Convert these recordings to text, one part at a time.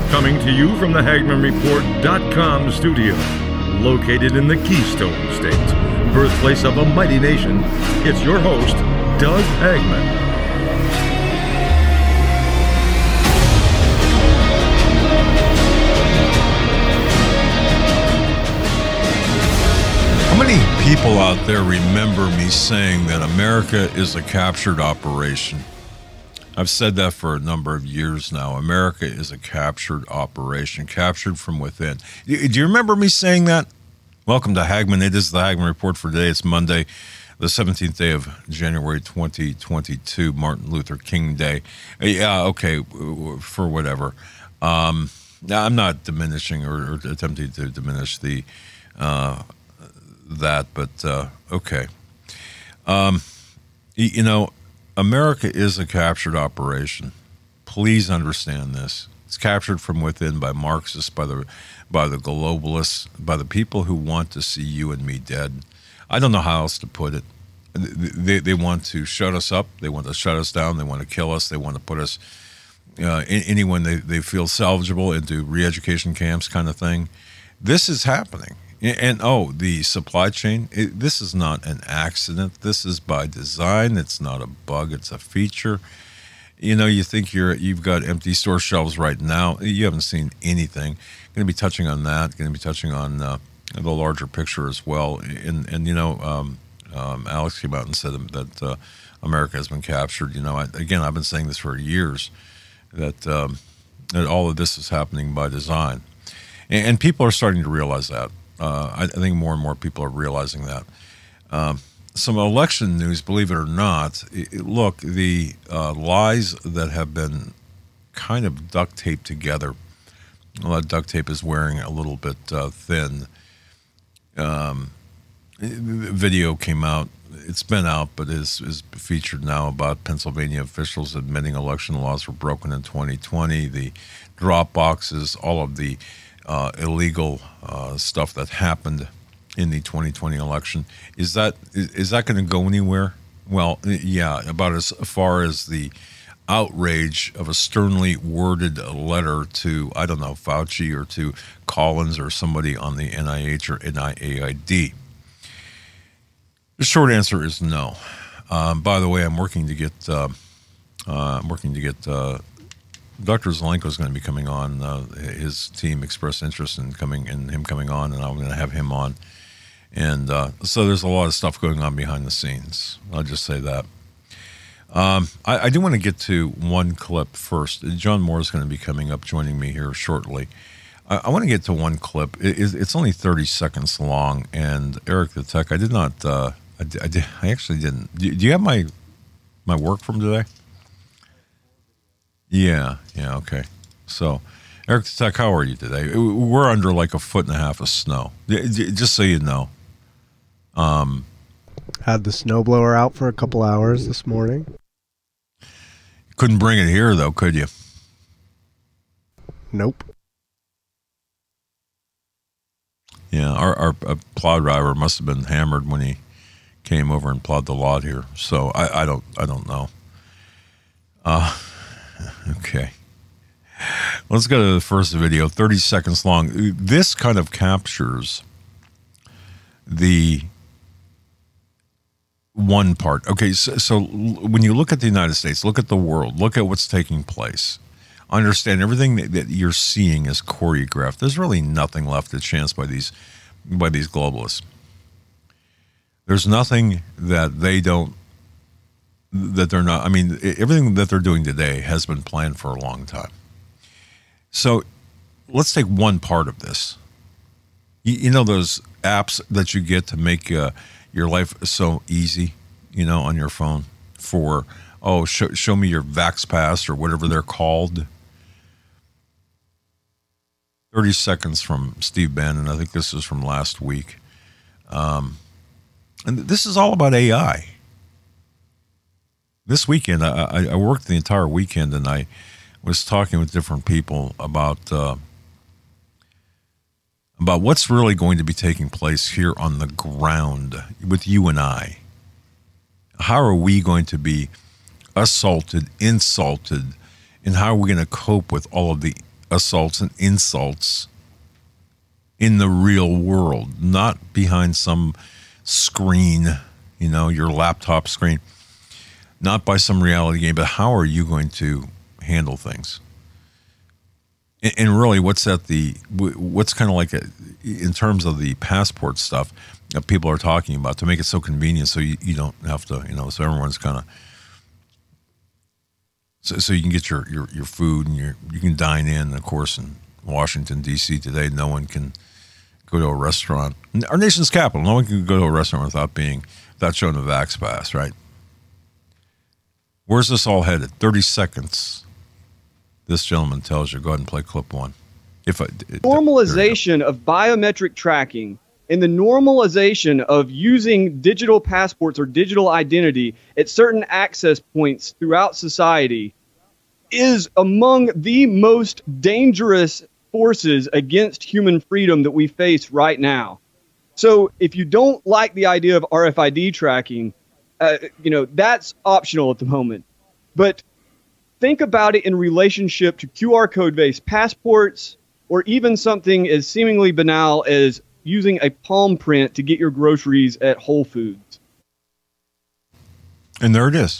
Coming to you from the HagmannReport.com studio, located in the Keystone State, birthplace of a mighty nation, it's your host, Doug Hagmann. How many people out there remember me saying that America is a captured operation? I've said that for a number of years now. America is a captured operation, captured from within. Do you remember me saying that? Welcome to Hagmann. It is the Hagmann Report for today. It's Monday, the 17th day of January 2022, Martin Luther King Day. Yeah, okay, for whatever. I'm not diminishing or attempting to diminish the but okay. You know, America is a captured operation. Please understand this. It's captured from within by Marxists, by the globalists, by the people who want to see you and me dead. I don't know how else to put it. They want to shut us up. They want to shut us down. They want to kill us. They want to put us, anyone they feel salvageable, into re-education camps kind of thing. This is happening. And, the supply chain, this is not an accident. This is by design. It's not a bug. It's a feature. You know, you think you've got empty store shelves right now. You haven't seen anything. Going to be touching on that. Going to be touching on the larger picture as well. And Alex came out and said that America has been captured. You know, I've been saying this for years, that all of this is happening by design. And people are starting to realize that. I think more and more people are realizing that. Some election news, believe it or not, look, the lies that have been kind of duct taped together, well, that duct tape is wearing a little bit thin. Video came out. It's been out, but is featured now, about Pennsylvania officials admitting election laws were broken in 2020, the drop boxes, all of the illegal stuff that happened in the 2020 election. Is that going to go anywhere? Well, yeah, about as far as the outrage of a sternly worded letter to, I don't know, Fauci or to Collins or somebody on the NIH or NIAID. The short answer is no. By the way, I'm working to get Dr. Zelenko is going to be coming on. His team expressed interest in him coming on, and I'm going to have him on. And so there's a lot of stuff going on behind the scenes. I'll just say that. I do want to get to one clip first. John Moore is going to be coming up, joining me here shortly. I want to get to one clip. It's only 30 seconds long, and Eric the Tech, I did not. I actually didn't. Do you have my work from today? Yeah, okay. So, Eric the Tech, how are you today? We're under like 1.5 feet of snow, just so you know. Had the snowblower out for a couple hours this morning. Couldn't bring it here, though, could you? Nope. Yeah, our plow driver must have been hammered when he came over and plowed the lot here. So I don't know. Okay. Let's go to the first video, 30 seconds long. This kind of captures the one part. Okay, so when you look at the United States, look at the world, look at what's taking place, understand everything that you're seeing is choreographed. There's really nothing left to chance by these globalists. There's nothing that they're not. I mean, everything that they're doing today has been planned for a long time. So let's take one part of this. You know those apps that you get to make your life so easy, on your phone for, show me your VaxPass or whatever they're called. 30 seconds from Steve Bannon. I think this is from last week. And this is all about AI. This weekend, I worked the entire weekend, and I was talking with different people about what's really going to be taking place here on the ground with you and I. How are we going to be assaulted, insulted, and how are we going to cope with all of the assaults and insults in the real world, not behind some screen, your laptop screen, not by some reality game, but how are you going to handle things? And really, what's kind of like in terms of the passport stuff that people are talking about to make it so convenient so you don't have to, so everyone's kind of, so you can get your food and you can dine in. Of course, in Washington, D.C. today, no one can go to a restaurant. Our nation's capital, no one can go to a restaurant without showing a Vax Pass, right? Where's this all headed? 30 seconds. This gentleman tells you. Go ahead and play clip one. Normalization of biometric tracking and the normalization of using digital passports or digital identity at certain access points throughout society is among the most dangerous forces against human freedom that we face right now. So if you don't like the idea of RFID tracking, that's optional at the moment. But think about it in relationship to QR code-based passports, or even something as seemingly banal as using a palm print to get your groceries at Whole Foods. And there it is.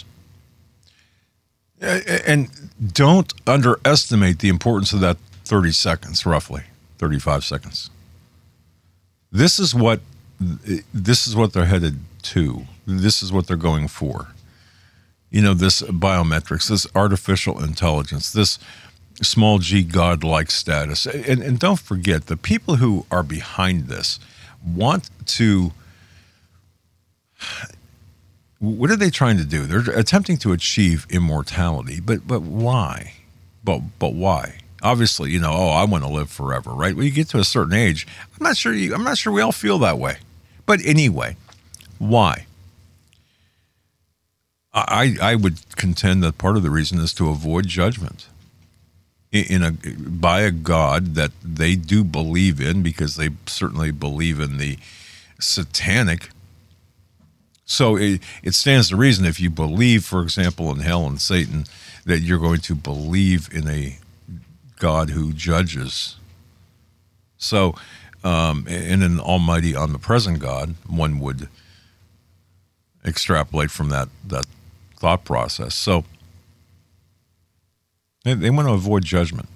And don't underestimate the importance of that 30 seconds, roughly 35 seconds. This is what they're headed to. This is what they're going for. This biometrics, this artificial intelligence, this small g godlike status. And don't forget, the people who are behind this want to, what are they trying to do? They're attempting to achieve immortality, but why? But why? Obviously, I want to live forever, right? When you get to a certain age, I'm not sure we all feel that way. But anyway, why? I would contend that part of the reason is to avoid judgment by a God that they do believe in, because they certainly believe in the satanic. So it stands to reason, if you believe, for example, in hell and Satan, that you're going to believe in a God who judges. So, in an almighty, omnipresent God, one would extrapolate from that thought process. So they want to avoid judgment.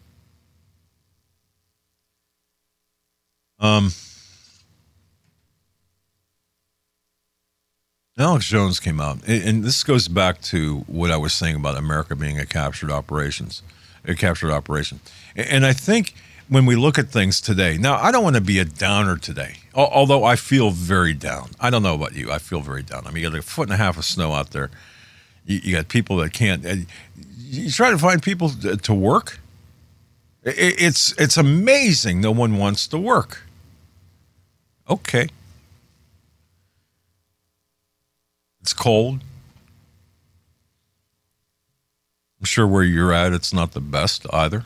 Alex Jones came out, and this goes back to what I was saying about America being a captured operation. And I think when we look at things today, now I don't want to be a downer today, although I feel very down. I don't know about you. I feel very down. I mean, you got 1.5 feet of snow out there. You got people that can't. You try to find people to work. It's amazing no one wants to work. Okay. It's cold. I'm sure where you're at, it's not the best either.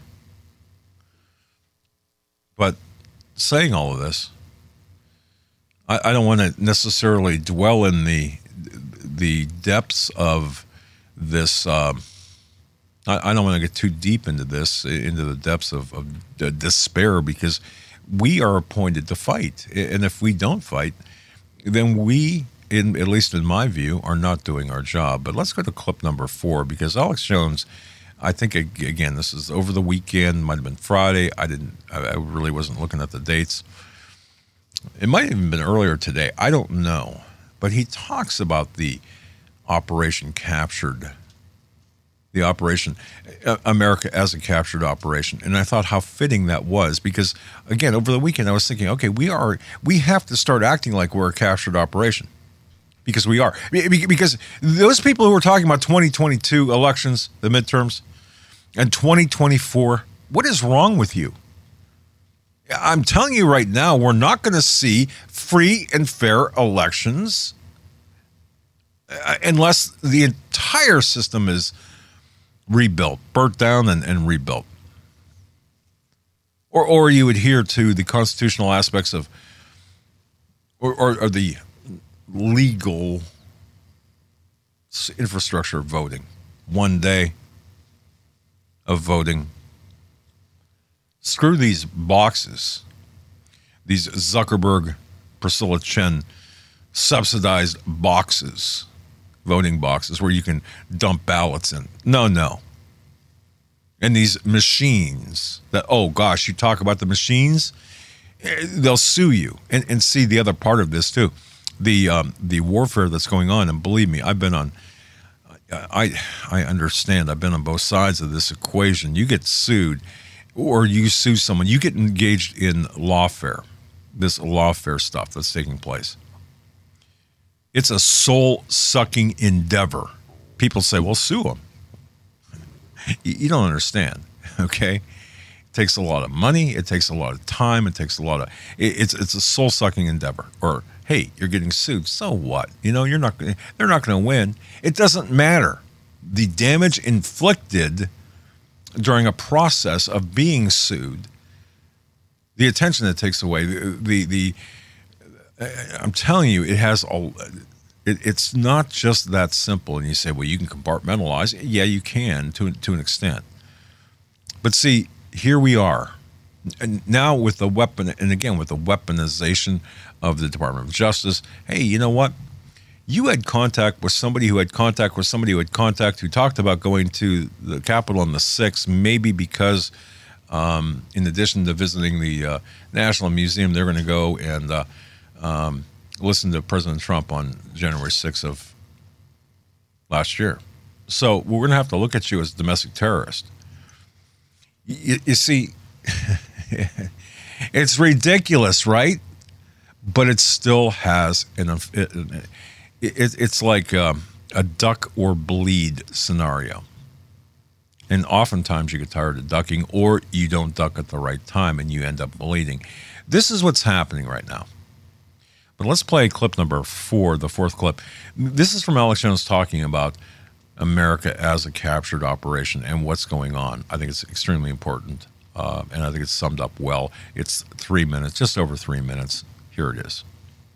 But saying all of this, I don't want to necessarily dwell in the depths of this. I don't want to get too deep into this, into the depths of despair, because we are appointed to fight. And if we don't fight, then we, at least in my view, are not doing our job. But let's go to clip number 4, because Alex Jones, I think, again, this is over the weekend, might have been Friday. I really wasn't looking at the dates. It might have even been earlier today. I don't know. But he talks about the Operation Captured, the Operation America as a captured operation. And I thought how fitting that was, because, again, over the weekend I was thinking, okay, we have to start acting like we're a captured operation. Because we are. Because those people who are talking about 2022 elections, the midterms, and 2024, what is wrong with you? I'm telling you right now, we're not going to see free and fair elections unless the entire system is rebuilt, burnt down and rebuilt. Or you adhere to the constitutional aspects of, or the legal infrastructure of voting. 1 day of voting, Screw these boxes, these Zuckerberg, Priscilla Chen subsidized boxes, voting boxes where you can dump ballots in. No. And these machines that, oh gosh, you talk about the machines, they'll sue you. And see the other part of this too, the warfare that's going on. And believe me, I've been on, I understand, I've been on both sides of this equation. You get sued or you sue someone, you get engaged in lawfare, this lawfare stuff that's taking place. It's a soul-sucking endeavor. People say, well, sue them. You don't understand, okay? It takes a lot of money. It takes a lot of time. It takes a lot of... It's a soul-sucking endeavor. Or, hey, you're getting sued. So what? You know, they're not going to win. It doesn't matter. The damage inflicted during a process of being sued, the attention that takes away, I'm telling you, it has all... It's not just that simple. And you say, well, you can compartmentalize. Yeah, you can to an extent. But see, here we are. And now with the weapon, and again, with the weaponization of the Department of Justice, hey, you know what? You had contact with somebody who had contact with somebody who had contact who talked about going to the Capitol on the 6th, maybe because in addition to visiting the National Museum, they're going to go and listen to President Trump on January 6th of last year. So we're going to have to look at you as a domestic terrorist. You see, it's ridiculous, right? But it still has it's like a duck or bleed scenario. And oftentimes you get tired of ducking, or you don't duck at the right time and you end up bleeding. This is what's happening right now. But let's play clip number 4, the 4th clip. This is from Alex Jones talking about America as a captured operation and what's going on. I think it's extremely important, and I think it's summed up well. It's 3 minutes, just over 3 minutes. Here it is.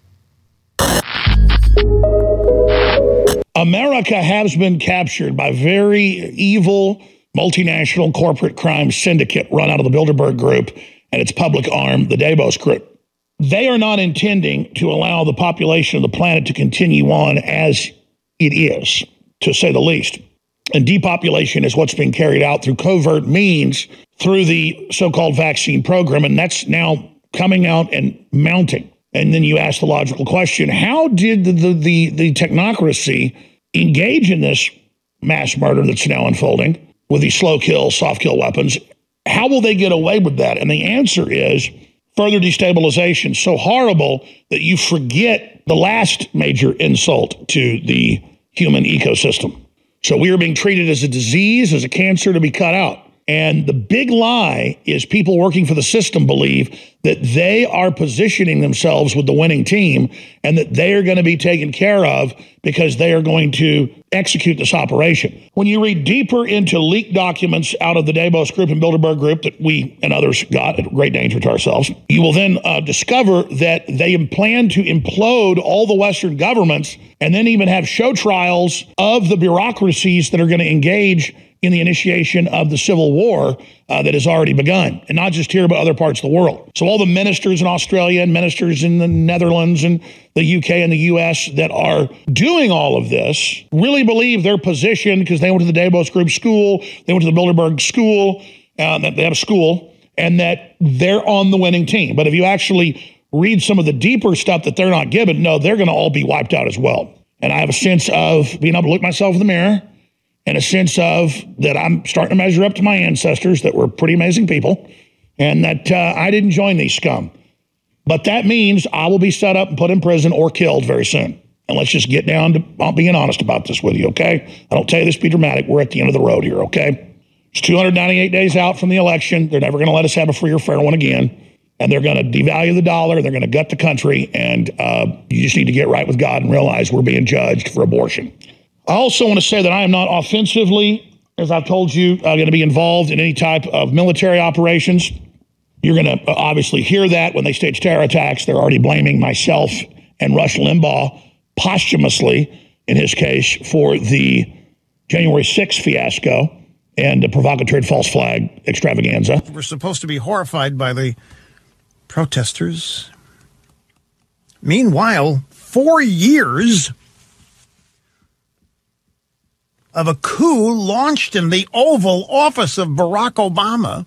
America has been captured by very evil multinational corporate crime syndicate run out of the Bilderberg Group and its public arm, the Davos Group. They are not intending to allow the population of the planet to continue on as it is, to say the least. And depopulation is what's being carried out through covert means through the so-called vaccine program, and that's now coming out and mounting. And then you ask the logical question, how did the technocracy engage in this mass murder that's now unfolding with these slow kill, soft kill weapons? How will they get away with that? And the answer is further destabilization, so horrible that you forget the last major insult to the human ecosystem. So we are being treated as a disease, as a cancer to be cut out. And the big lie is people working for the system believe that they are positioning themselves with the winning team and that they are going to be taken care of because they are going to execute this operation. When you read deeper into leaked documents out of the Davos Group and Bilderberg Group that we and others got at great danger to ourselves, you will then discover that they plan to implode all the Western governments and then even have show trials of the bureaucracies that are going to engage in the initiation of the civil war that has already begun, and not just here, but other parts of the world. So all the ministers in Australia and ministers in the Netherlands and the UK and the US that are doing all of this really believe they're positioned because they went to the Davos Group school, they went to the Bilderberg school, that they have a school, and that they're on the winning team. But if you actually read some of the deeper stuff that they're not given, no, they're going to all be wiped out as well. And I have a sense of being able to look myself in the mirror and a sense of that I'm starting to measure up to my ancestors that were pretty amazing people, and that I didn't join these scum. But that means I will be set up and put in prison or killed very soon. And let's just get down to being honest about this with you, okay? I don't tell you this to be dramatic. We're at the end of the road here, okay? It's 298 days out from the election. They're never going to let us have a free or fair one again. And they're going to devalue the dollar. They're going to gut the country. And you just need to get right with God and realize we're being judged for abortion. I also want to say that I am not offensively, as I've told you, going to be involved in any type of military operations. You're going to obviously hear that when they stage terror attacks. They're already blaming myself and Rush Limbaugh posthumously, in his case, for the January 6th fiasco. and a provocatory false flag extravaganza. We're supposed to be horrified by the protesters. Meanwhile, 4 years of a coup launched in the Oval Office of Barack Obama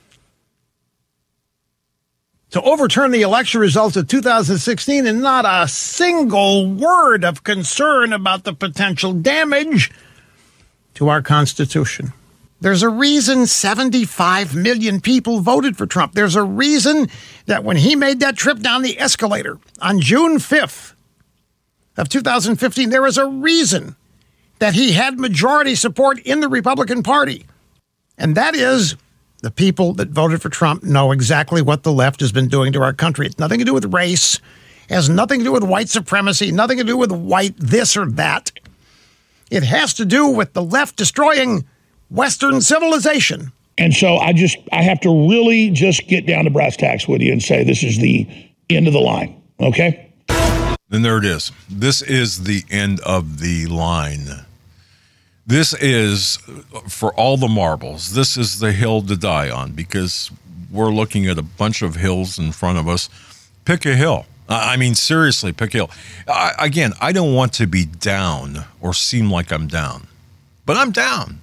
to overturn the election results of 2016, and not a single word of concern about the potential damage to our Constitution. There's a reason 75 million people voted for Trump. There's a reason that when he made that trip down the escalator on June 5th of 2015, there was a reason that he had majority support in the Republican Party. And that is, the people that voted for Trump know exactly what the left has been doing to our country. It's nothing to do with race. It has nothing to do with white supremacy, nothing to do with white this or that. It has to do with the left destroying Western civilization. And so I have to really just get down to brass tacks with you and say this is the end of the line, okay? And there it is. This is the end of the line. This is, for all the marbles, this is the hill to die on, because we're looking at a bunch of hills in front of us. Pick a hill. I mean, seriously, pick a hill. Again, I don't want to be down or seem like I'm down, but I'm down.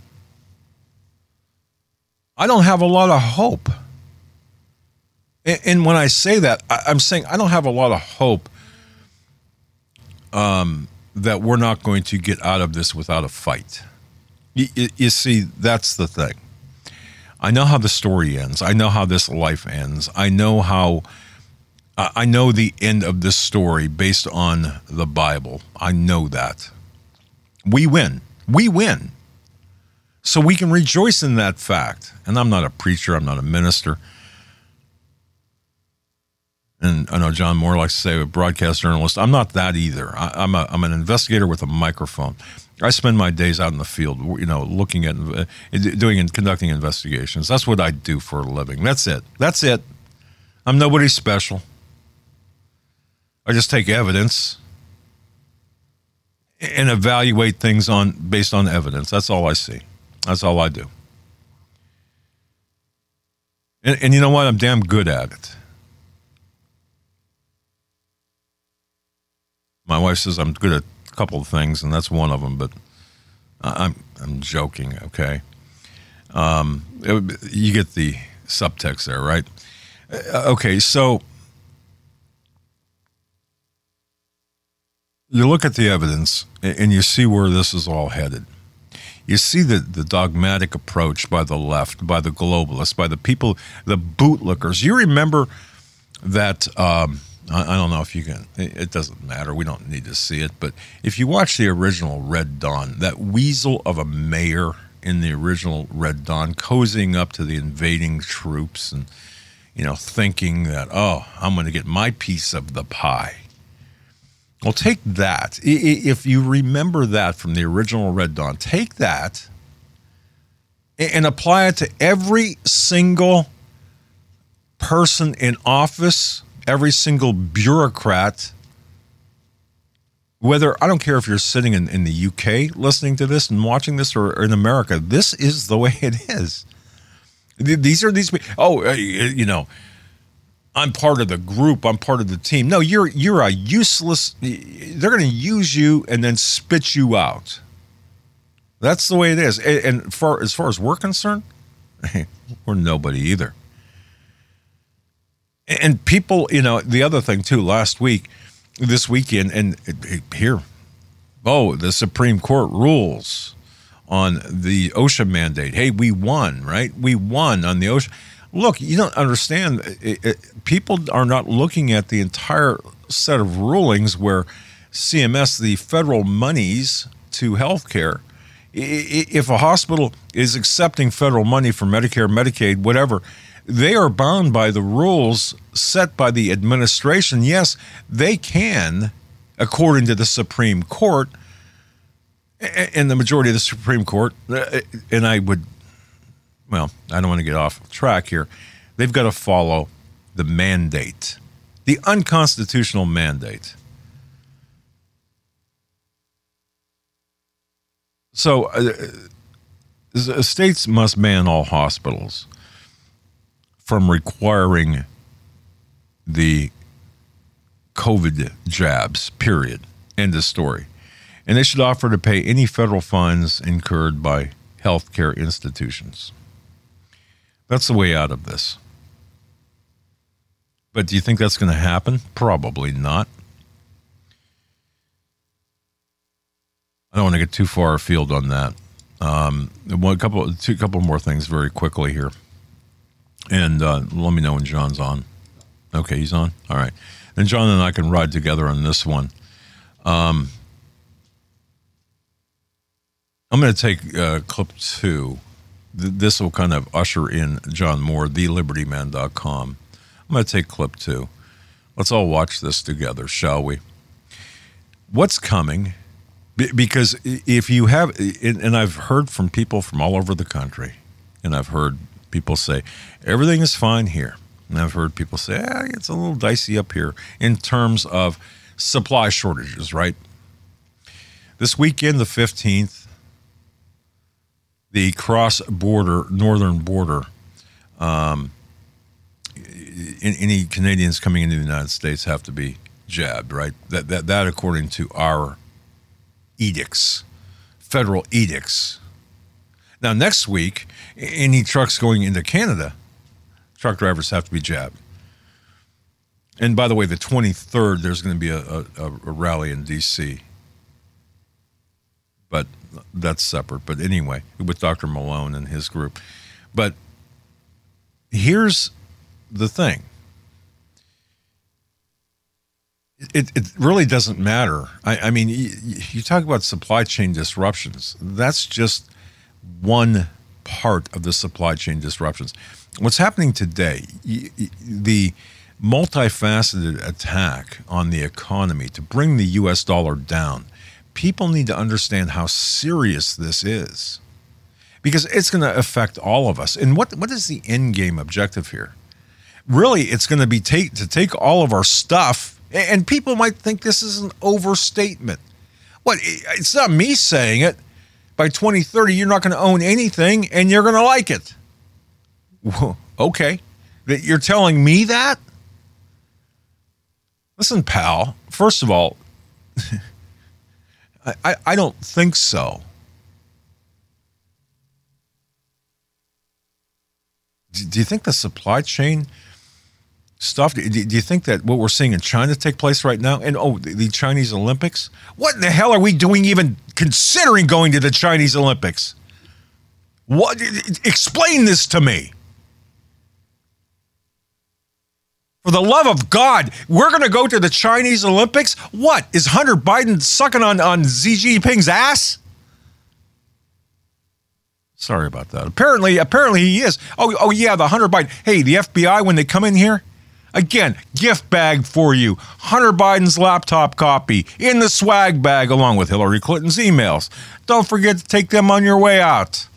I don't have a lot of hope. And when I say that, I'm saying I don't have a lot of hope that we're not going to get out of this without a fight. You see, that's the thing. I know how the story ends. I know how this life ends. I know the end of this story based on the Bible. I know that. We win. We win. So we can rejoice in that fact. And I'm not a preacher. I'm not a minister. And I know John Moore likes to say a broadcast journalist. I'm not that either. I'm an investigator with a microphone. I spend my days out in the field, looking at, doing and conducting investigations. That's what I do for a living. That's it. That's it. I'm nobody special. I just take evidence and evaluate things based on evidence. That's all I see. That's all I do. And you know what? I'm damn good at it. My wife says I'm good at a couple of things, and that's one of them, but I'm joking, okay? You get the subtext there, right? Okay, so you look at the evidence, and you see where this is all headed. You see the dogmatic approach by the left, by the globalists, by the people, the bootlickers. You remember that... I don't know if you can, it doesn't matter. We don't need to see it. But if you watch the original Red Dawn, that weasel of a mayor in the original Red Dawn cozying up to the invading troops and, thinking that, I'm going to get my piece of the pie. Well, take that. If you remember that from the original Red Dawn, take that and apply it to every single person in office, every single bureaucrat, I don't care if you're sitting in the UK listening to this and watching this or in America, this is the way it is. These are these people. I'm part of the group. I'm part of the team. No, you're a useless. They're going to use you and then spit you out. That's the way it is. And as far as we're concerned, we're nobody either. And people, the other thing too, this weekend, and here, the Supreme Court rules on the OSHA mandate. Hey, we won, right? We won on the OSHA. Look, you don't understand. People are not looking at the entire set of rulings where CMS, the federal monies to healthcare, if a hospital is accepting federal money for Medicare, Medicaid, whatever, they are bound by the rules set by the administration. Yes, they can, according to the Supreme Court, and the majority of the Supreme Court, and I don't want to get off track here. They've got to follow the mandate, the unconstitutional mandate. So states must ban all hospitals from requiring the COVID jabs, period. End of story. And they should offer to pay any federal fines incurred by healthcare institutions. That's the way out of this. But do you think that's going to happen? Probably not. I don't want to get too far afield on that. A couple more things very quickly here. And let me know when John's on. Okay, he's on? All right. Then John and I can ride together on this one. I'm going to take clip 2. This will kind of usher in John Moore, thelibertyman.com. I'm going to take clip 2. Let's all watch this together, shall we? What's coming? Because if you have, and I've heard from people from all over the country, and I've heard people say, everything is fine here. And I've heard people say, it's a little dicey up here in terms of supply shortages, right? This weekend, the 15th, the cross-border, northern border, any Canadians coming into the United States have to be jabbed, right? That according to our edicts, federal edicts. Now, next week, any trucks going into Canada, truck drivers have to be jabbed. And by the way, the 23rd, there's going to be a rally in D.C., but that's separate. But anyway, with Dr. Malone and his group. But here's the thing. It really doesn't matter. I mean, you talk about supply chain disruptions. That's just one part of the supply chain disruptions. What's happening today, the multifaceted attack on the economy to bring the U.S. dollar down, people need to understand how serious this is, because it's going to affect all of us. And what is the end game objective here? Really, it's going to be to take all of our stuff. And people might think this is an overstatement. What? It's not me saying it. By 2030, you're not going to own anything, and you're going to like it. Okay. You're telling me that? Listen, pal, first of all, I don't think so. Do you think the supply chain stuff, do you think that what we're seeing in China take place right now? And the Chinese Olympics? What in the hell are we doing even considering going to the Chinese Olympics? What? Explain this to me. For the love of God, we're going to go to the Chinese Olympics? What? Is Hunter Biden sucking on Xi Jinping's ass? Sorry about that. Apparently he is. Oh yeah, the Hunter Biden. Hey, the FBI, when they come in here, again, gift bag for you. Hunter Biden's laptop copy in the swag bag along with Hillary Clinton's emails. Don't forget to take them on your way out.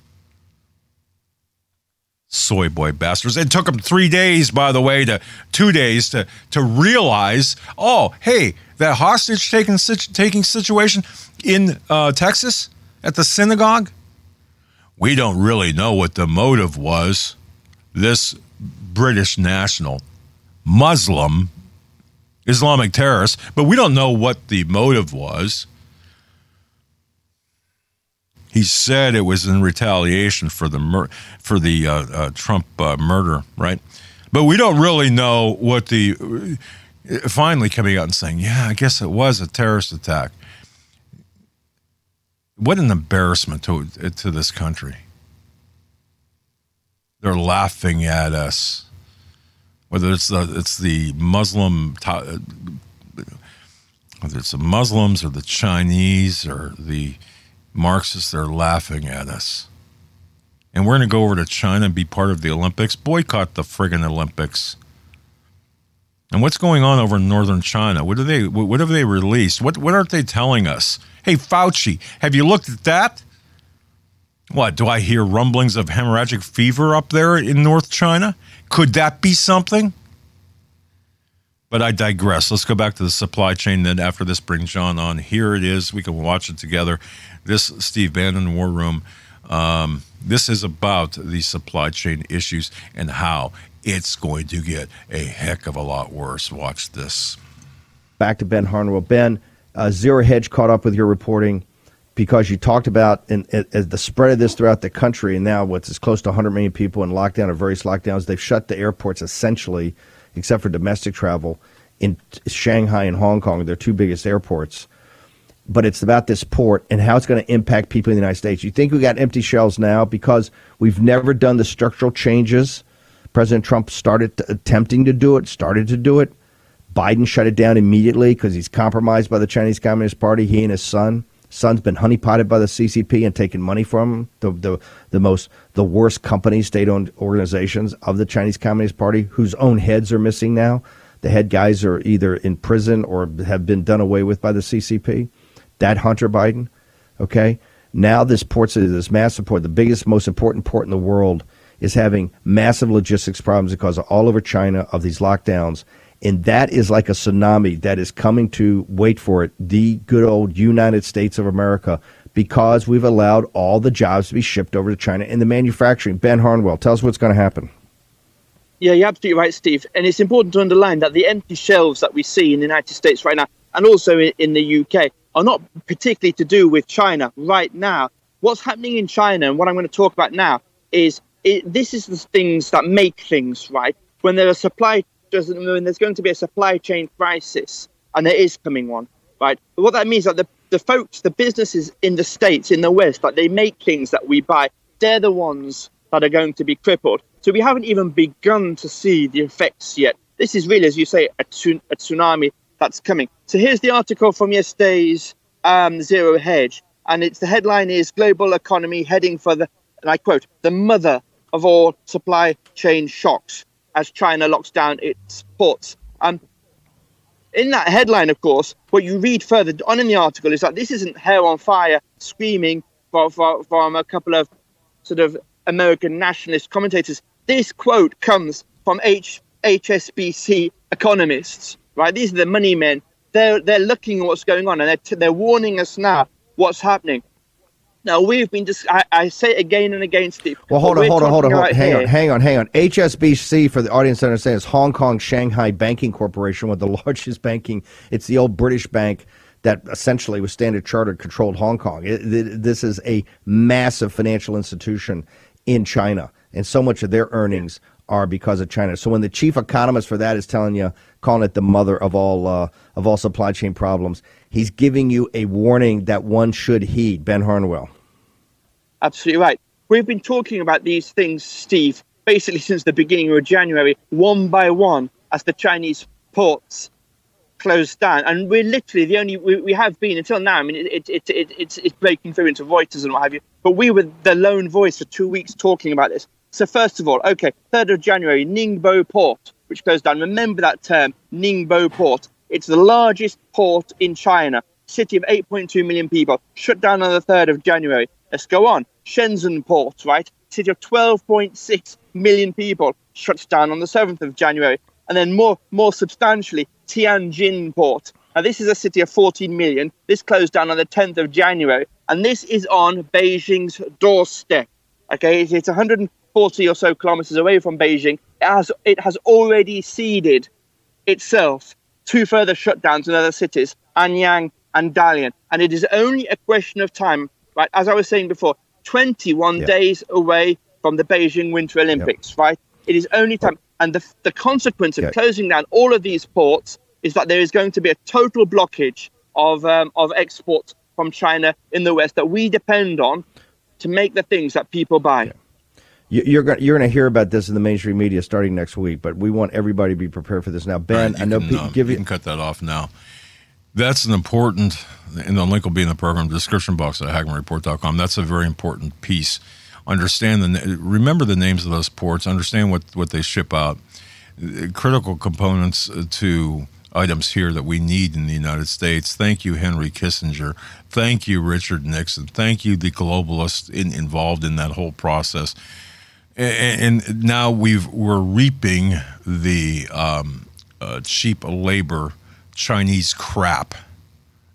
Soy boy bastards. It took them 3 days, by the way, 2 days to realize, hey, that hostage taking situation in Texas at the synagogue, we don't really know what the motive was. This British national Muslim Islamic terrorist, but we don't know what the motive was. He said it was in retaliation for the Trump murder, right? But we don't really know what finally coming out and saying, yeah, I guess it was a terrorist attack. What an embarrassment to this country. They're laughing at us. Whether it's the Muslim, whether it's the Muslims or the Chinese or the Marxists, they're laughing at us. And we're going to go over to China and be part of the Olympics. Boycott the friggin' Olympics. And what's going on over in northern China? What have they released? What aren't they telling us? Hey, Fauci, have you looked at that? What, do I hear rumblings of hemorrhagic fever up there in North China? Could that be something? But I digress. Let's go back to the supply chain. Then after this, bring John on. Here it is. We can watch it together. This Steve Bannon War Room. This is about the supply chain issues and how it's going to get a heck of a lot worse. Watch this. Back to Ben Harnwell. Ben, Zero Hedge caught up with your reporting because you talked about the spread of this throughout the country, and now what's close to 100 million people in lockdown or various lockdowns. They've shut the airports essentially, except for domestic travel, in Shanghai and Hong Kong, their two biggest airports. But it's about this port and how it's going to impact people in the United States. You think we got empty shelves now because we've never done the structural changes? President Trump started attempting to do it, started to do it. Biden shut it down immediately because he's compromised by the Chinese Communist Party, he and his son. Son's been honeypotted by the CCP and taken money from the worst companies, state-owned organizations of the Chinese Communist Party, whose own heads are missing now. The head guys are either in prison or have been done away with by the CCP. That Hunter Biden, okay? Now this massive port, the biggest, most important port in the world, is having massive logistics problems because of all over China of these lockdowns. And that is like a tsunami that is coming to, wait for it, the good old United States of America, because we've allowed all the jobs to be shipped over to China in the manufacturing. Ben Harnwell, tell us what's going to happen. Yeah, you're absolutely right, Steve. And it's important to underline that the empty shelves that we see in the United States right now, and also in the UK, are not particularly to do with China right now. What's happening in China, and what I'm going to talk about now, is this is the things that make things, right? When there's going to be a supply chain crisis, and there is coming one, right? But what that means is that the folks, the businesses in the States, in the West, like they make things that we buy, they're the ones that are going to be crippled. So we haven't even begun to see the effects yet. This is really, as you say, a tsunami that's coming. So here's the article from yesterday's Zero Hedge, and the headline is "Global Economy Heading for the," and I quote, "the mother of all supply chain shocks as China locks down its ports." In that headline, of course, what you read further on in the article is that this isn't hair on fire screaming from a couple of sort of American nationalist commentators. This quote comes from HSBC economists. Right, these are the money men. They're looking at what's going on, and they're warning us now what's happening. Now we've been I say it again and again, Steve. Well, hold on. Hang on. HSBC, for the audience to understand, is Hong Kong Shanghai Banking Corporation, with the largest banking. It's the old British bank that essentially was Standard Chartered controlled Hong Kong. This is a massive financial institution in China, and so much of their earnings are because of China. So when the chief economist for that is calling it the mother of all supply chain problems, he's giving you a warning that one should heed. Ben Harnwell. Absolutely right. We've been talking about these things, Steve, basically since the beginning of January, one by one, as the Chinese ports closed down. And we're literally the only, we have been until now. I mean, it's breaking through into Reuters and what have you. But we were the lone voice for 2 weeks talking about this. So first of all, 3rd of January, Ningbo Port, which closed down. Remember that term, Ningbo Port. It's the largest port in China, city of 8.2 million people, shut down on the 3rd of January. Let's go on. Shenzhen Port, right? City of 12.6 million people, shuts down on the 7th of January. And then more substantially, Tianjin Port. Now, this is a city of 14 million. This closed down on the 10th of January. And this is on Beijing's doorstep. Okay, it's 140 or so kilometers away from Beijing. It has already ceded itself 2 further shutdowns in other cities, Anyang and Dalian. And it is only a question of time, right? As I was saying before, 21 days away from the Beijing Winter Olympics, right? It is only time. And the consequence of closing down all of these ports is that there is going to be a total blockage of exports from China in the West that we depend on to make the things that people buy. You're going to hear about this in the mainstream media starting next week, but we want everybody to be prepared for this now. Ben, right, you can cut that off now. That's an important, and the link will be in the program description box at HagmannReport.com. That's a very important piece. Remember the names of those ports. Understand what they ship out. Critical components to items here that we need in the United States. Thank you, Henry Kissinger. Thank you, Richard Nixon. Thank you, the globalists involved in that whole process. And now we're reaping the cheap labor Chinese crap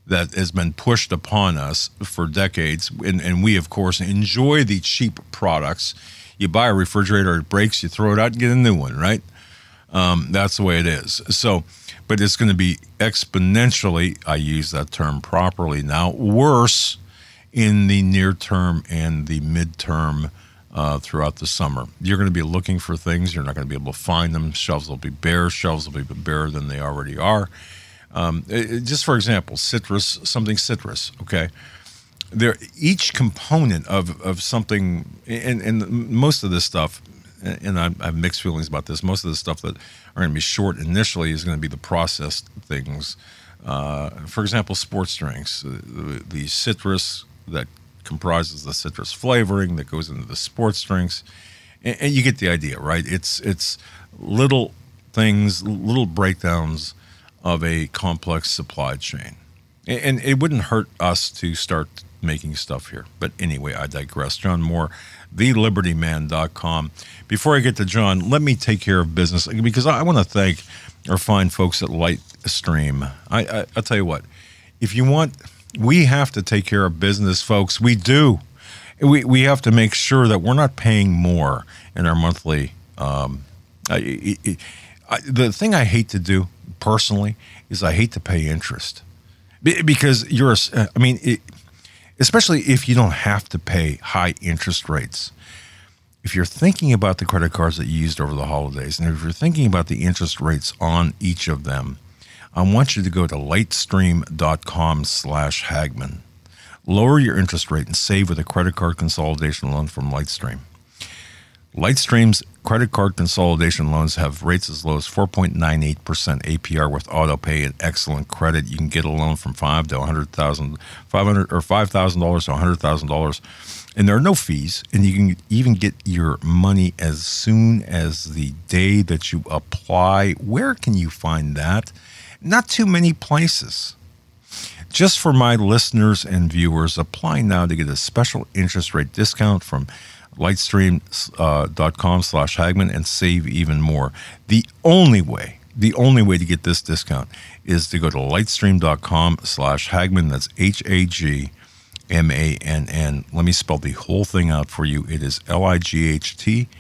that has been pushed upon us for decades. And we, of course, enjoy the cheap products. You buy a refrigerator, it breaks, you throw it out and get a new one, right? That's the way it is. So, but it's going to be exponentially, I use that term properly now, worse in the near term and the midterm throughout the summer. You're going to be looking for things. You're not going to be able to find them. Shelves will be bare. Shelves will be barer than they already are. Just for example, something citrus, okay? Each component of something, and most of this stuff, and I have mixed feelings about this, most of the stuff that are going to be short initially is going to be the processed things. For example, sports drinks, the citrus that comprises the citrus flavoring that goes into the sports drinks, and you get the idea, right? It's little things, little breakdowns of a complex supply chain. And it wouldn't hurt us to start making stuff here. But anyway, I digress. John Moore, thelibertyman.com. Before I get to John, let me take care of business, because I want to thank our fine folks at Lightstream. I'll tell you what, if you want, we have to take care of business, folks. We do. We have to make sure that we're not paying more in our monthly. The thing I hate to do personally is I hate to pay interest, because especially if you don't have to pay high interest rates. If you're thinking about the credit cards that you used over the holidays, and if you're thinking about the interest rates on each of them, I want you to go to lightstream.com/Hagman. Lower your interest rate and save with a credit card consolidation loan from Lightstream. Lightstream's credit card consolidation loans have rates as low as 4.98% APR with auto pay and excellent credit. You can get a loan from $5,000 to $100,000, and there are no fees. And you can even get your money as soon as the day that you apply. Where can you find that? Not too many places. Just for my listeners and viewers, apply now to get a special interest rate discount from lightstream.com/Hagman and save even more. The only way to get this discount is to go to lightstream.com/Hagman. That's HAGMANN. Let me spell the whole thing out for you. It is LIGHTSTREAM.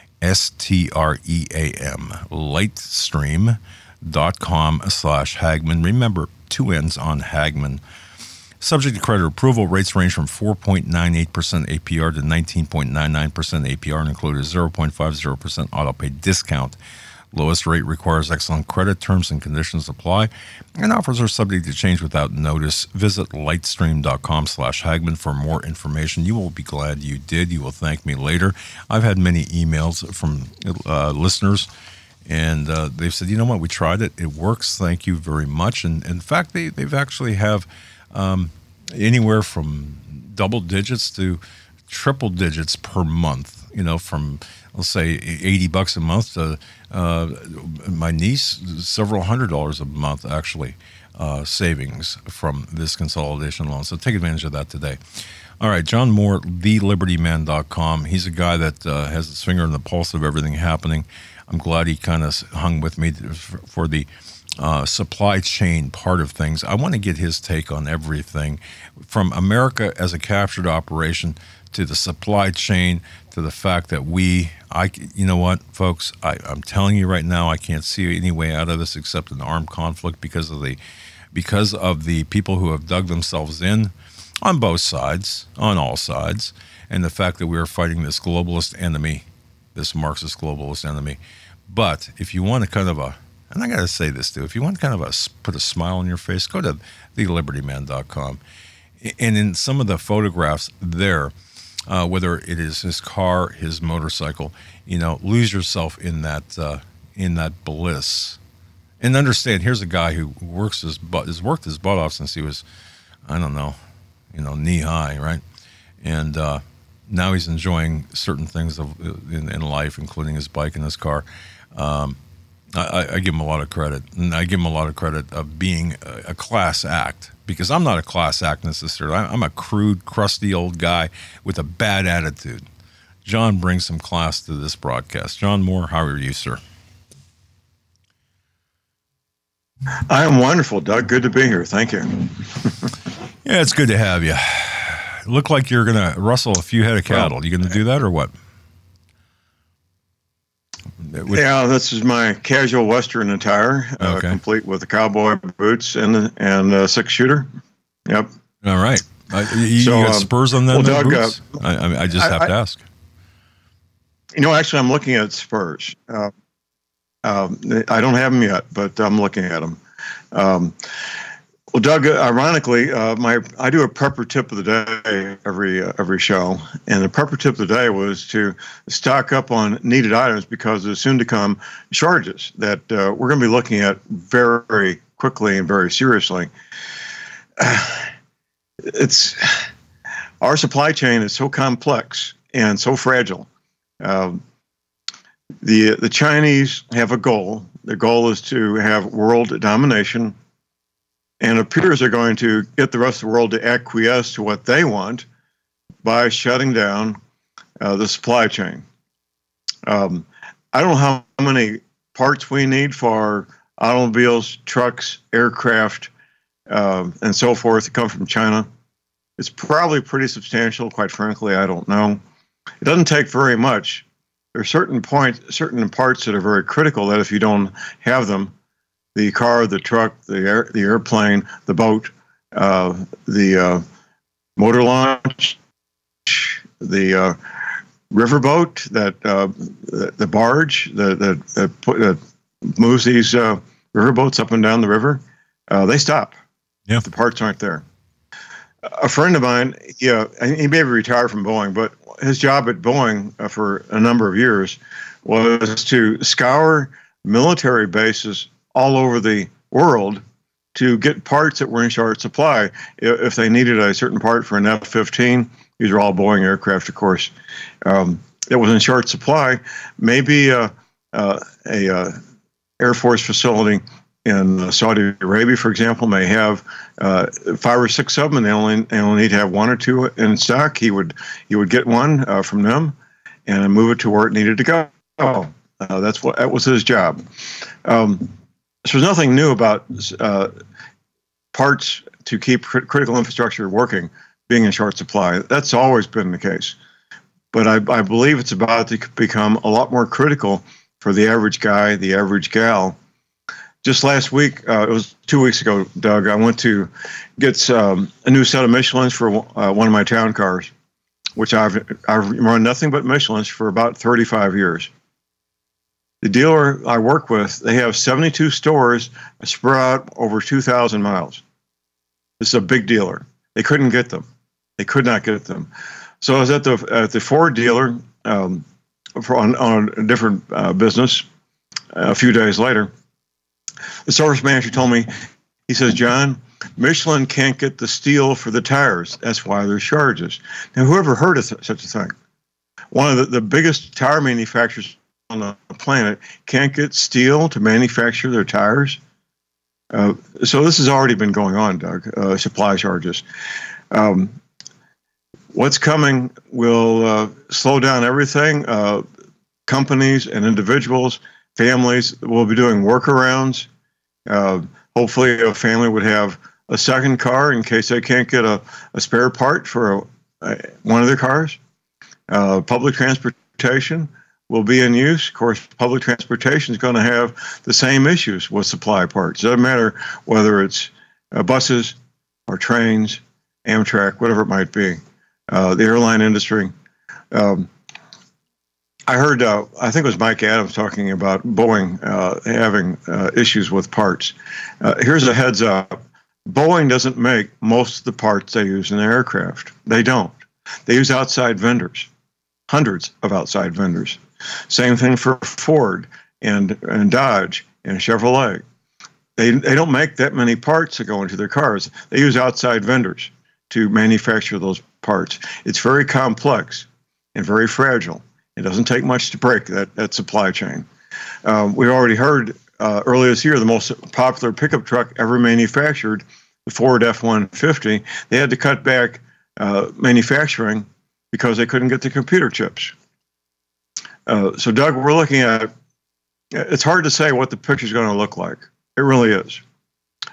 Lightstream.com/Hagman. Remember, 2 N's on Hagman. Subject to credit approval, rates range from 4.98% APR to 19.99% APR and include a 0.50% auto pay discount. Lowest rate requires excellent credit. Terms and conditions apply, and offers are subject to change without notice. Visit lightstream.com/Hagman for more information. You will be glad you did. You will thank me later. I've had many emails from listeners, and they've said, you know what, we tried it. It works. Thank you very much. And in fact, they've actually have anywhere from double digits to triple digits per month, from, let's say, $80 a month to my niece, several $100s a month, actually, savings from this consolidation loan. So take advantage of that today. All right, John Moore, thelibertyman.com. He's a guy that has his finger on the pulse of everything happening. I'm glad he kind of hung with me for the supply chain part of things. I want to get his take on everything from America as a captured operation to the supply chain to the fact that you know what, folks, I'm telling you right now, I can't see any way out of this except an armed conflict because of the people who have dug themselves in on both sides, on all sides, and the fact that we are fighting this globalist enemy, this Marxist globalist enemy. But if you want to kind of and I got to say this too, if you want kind of put a smile on your face, go to thelibertyman.com. And in some of the photographs there, whether it is his car, his motorcycle, lose yourself in that bliss. And understand, here's a guy who has worked his butt off since he was, I don't know, knee high, right? And now he's enjoying certain things in life, including his bike and his car. I give him a lot of credit, and I give him a lot of credit of being a class act, because I'm not a class act necessarily. I'm a crude, crusty old guy with a bad attitude. John brings some class to this broadcast. John Moore, how are you, sir? I am wonderful, Doug. Good to be here. Thank you. Yeah, it's good to have you. Look like you're going to rustle a few head of cattle. You going to do that or what? Yeah, this is my casual Western attire, complete with the cowboy boots and 6-shooter. Yep. All right. You got spurs on them? Well, Doug, boots? I just have to ask. Actually, I'm looking at spurs. I don't have them yet, but I'm looking at them. Well, Doug, ironically, I do a prepper tip of the day every show, and the prepper tip of the day was to stock up on needed items because there's soon to come shortages that we're going to be looking at very quickly and very seriously. Our supply chain is so complex and so fragile. The Chinese have a goal. Their goal is to have world domination, and it appears they're going to get the rest of the world to acquiesce to what they want by shutting down the supply chain. I don't know how many parts we need for automobiles, trucks, aircraft, and so forth to come from China. It's probably pretty substantial, quite frankly. I don't know. It doesn't take very much. There are certain parts that are very critical that if you don't have them, the car, the truck, the airplane, the boat, the motor launch, the riverboat, the barge that moves these riverboats up and down the river, they stop. Yeah, if the parts aren't there. A friend of mine, he may be retired from Boeing, but his job at Boeing for a number of years was to scour military bases all over the world to get parts that were in short supply. If they needed a certain part for an F-15, these are all Boeing aircraft, of course, that was in short supply, maybe a Air Force facility in Saudi Arabia, for example, may have 5 or 6 of them, and they only need to have 1 or 2 in stock. He would get one from them and move it to where it needed to go. That was his job. So there's nothing new about parts to keep critical infrastructure working being in short supply. That's always been the case. But I believe it's about to become a lot more critical for the average guy, the average gal. Just last week, it was 2 weeks ago, Doug, I went to get a new set of Michelins for one of my town cars, which I've run nothing but Michelins for about 35 years. The dealer I work with, they have 72 stores spread out over 2,000 miles. This is a big dealer. They couldn't get them. They could not get them. So I was at the Ford dealer on a different business a few days later. The service manager told me, he says, John, Michelin can't get the steel for the tires. That's why there's shortages. Now, whoever heard of such a thing? One of the biggest tire manufacturers on the planet can't get steel to manufacture their tires. So this has already been going on, Doug, supply shortages. What's coming will slow down everything. Companies and individuals, families will be doing workarounds. Hopefully a family would have a second car in case they can't get a spare part for one of their cars. Public transportation will be in use. Of course, public transportation is going to have the same issues with supply parts. It doesn't matter whether it's buses or trains, Amtrak, whatever it might be. The airline industry. I heard, I think it was Mike Adams talking about Boeing having issues with parts. Here's a heads up. Boeing doesn't make most of the parts they use in their aircraft. They don't. They use outside vendors, hundreds of outside vendors. Same thing for Ford and Dodge and Chevrolet. They don't make that many parts that go into their cars. They use outside vendors to manufacture those parts. It's very complex and very fragile. It doesn't take much to break that supply chain. We already heard earlier this year the most popular pickup truck ever manufactured, the Ford F-150. They had to cut back manufacturing because they couldn't get the computer chips. So, Doug, we're looking at, it's hard to say what the picture is going to look like. It really is.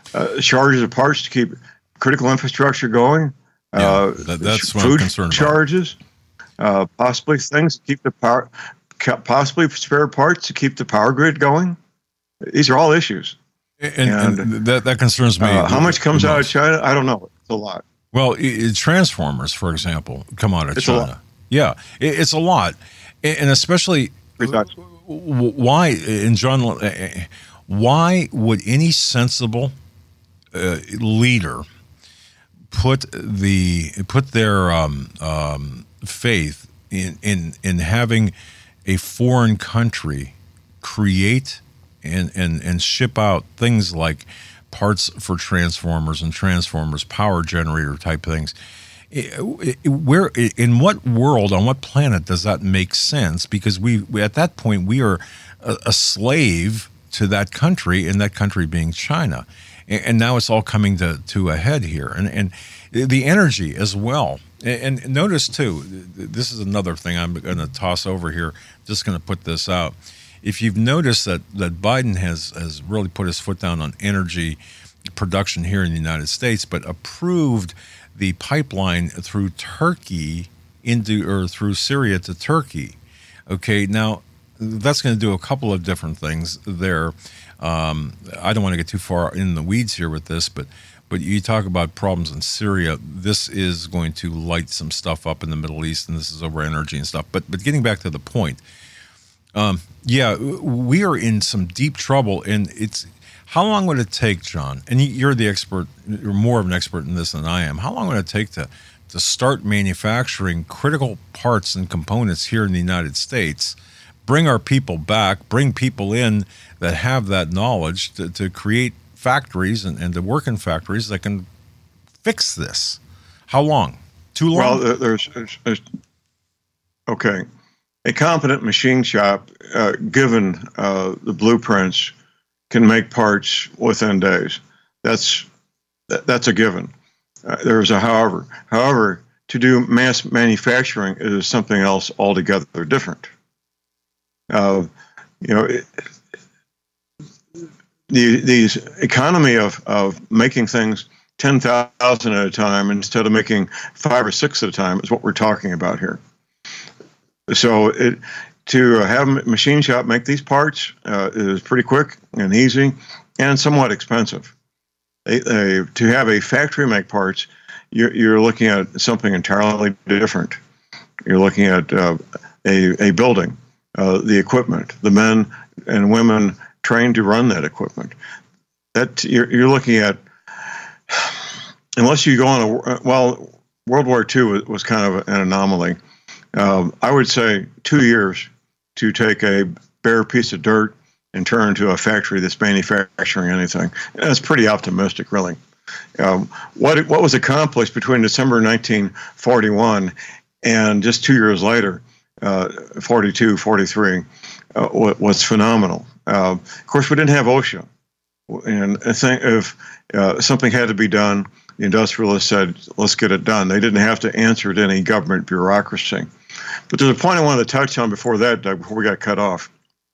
shortages of parts to keep critical infrastructure going. That's what I'm food concerned charges, possibly things to keep the power, possibly spare parts to keep the power grid going. These are all issues. And that concerns me. How much comes out of China? I don't know. It's a lot. Well, transformers, for example, come out of China. Yeah, it's a lot. And especially, why, and John, why would any sensible leader put their faith in having a foreign country create and ship out things like parts for transformers and power generator type things? Where, in what world, on what planet does that make sense? Because we at that point we are a slave to that country, and that country being China, and now it's all coming to a head here, and the energy as well. And notice too, this is another thing I'm going to toss over here. Just going to put this out. If you've noticed that Biden has really put his foot down on energy production here in the United States, but approved the pipeline through Turkey through Syria to Turkey. Okay, now that's going to do a couple of different things there. I don't want to get too far in the weeds here with this, but you talk about problems in Syria. This is going to light some stuff up in the Middle East, and this is over energy and stuff. But getting back to the point, we are in some deep trouble, and it's. How long would it take, John? And you're the expert. You're more of an expert in this than I am. How long would it take to start manufacturing critical parts and components here in the United States? Bring our people back. Bring people in that have that knowledge to create factories and to work in factories that can fix this. How long? Too long? Well, there's okay. A competent machine shop, given the blueprints, can make parts within days. That's a given. There's a however. However, to do mass manufacturing is something else altogether different. The economy of making things 10,000 at a time instead of making 5 or 6 at a time is what we're talking about here. So to have a machine shop make these parts is pretty quick and easy and somewhat expensive. To have a factory make parts, you're looking at something entirely different. You're looking at a building, the equipment, the men and women trained to run that equipment. That you're looking at, unless you go on World War II was kind of an anomaly. I would say 2 years to take a bare piece of dirt and turn into a factory that's manufacturing anything. And that's pretty optimistic, really. What was accomplished between December 1941 and just 2 years later, 42, 43, was phenomenal. Of course, we didn't have OSHA. And I think if something had to be done, the industrialists said, let's get it done. They didn't have to answer to any government bureaucracy. But there's a point I wanted to touch on before that, Doug, before we got cut off.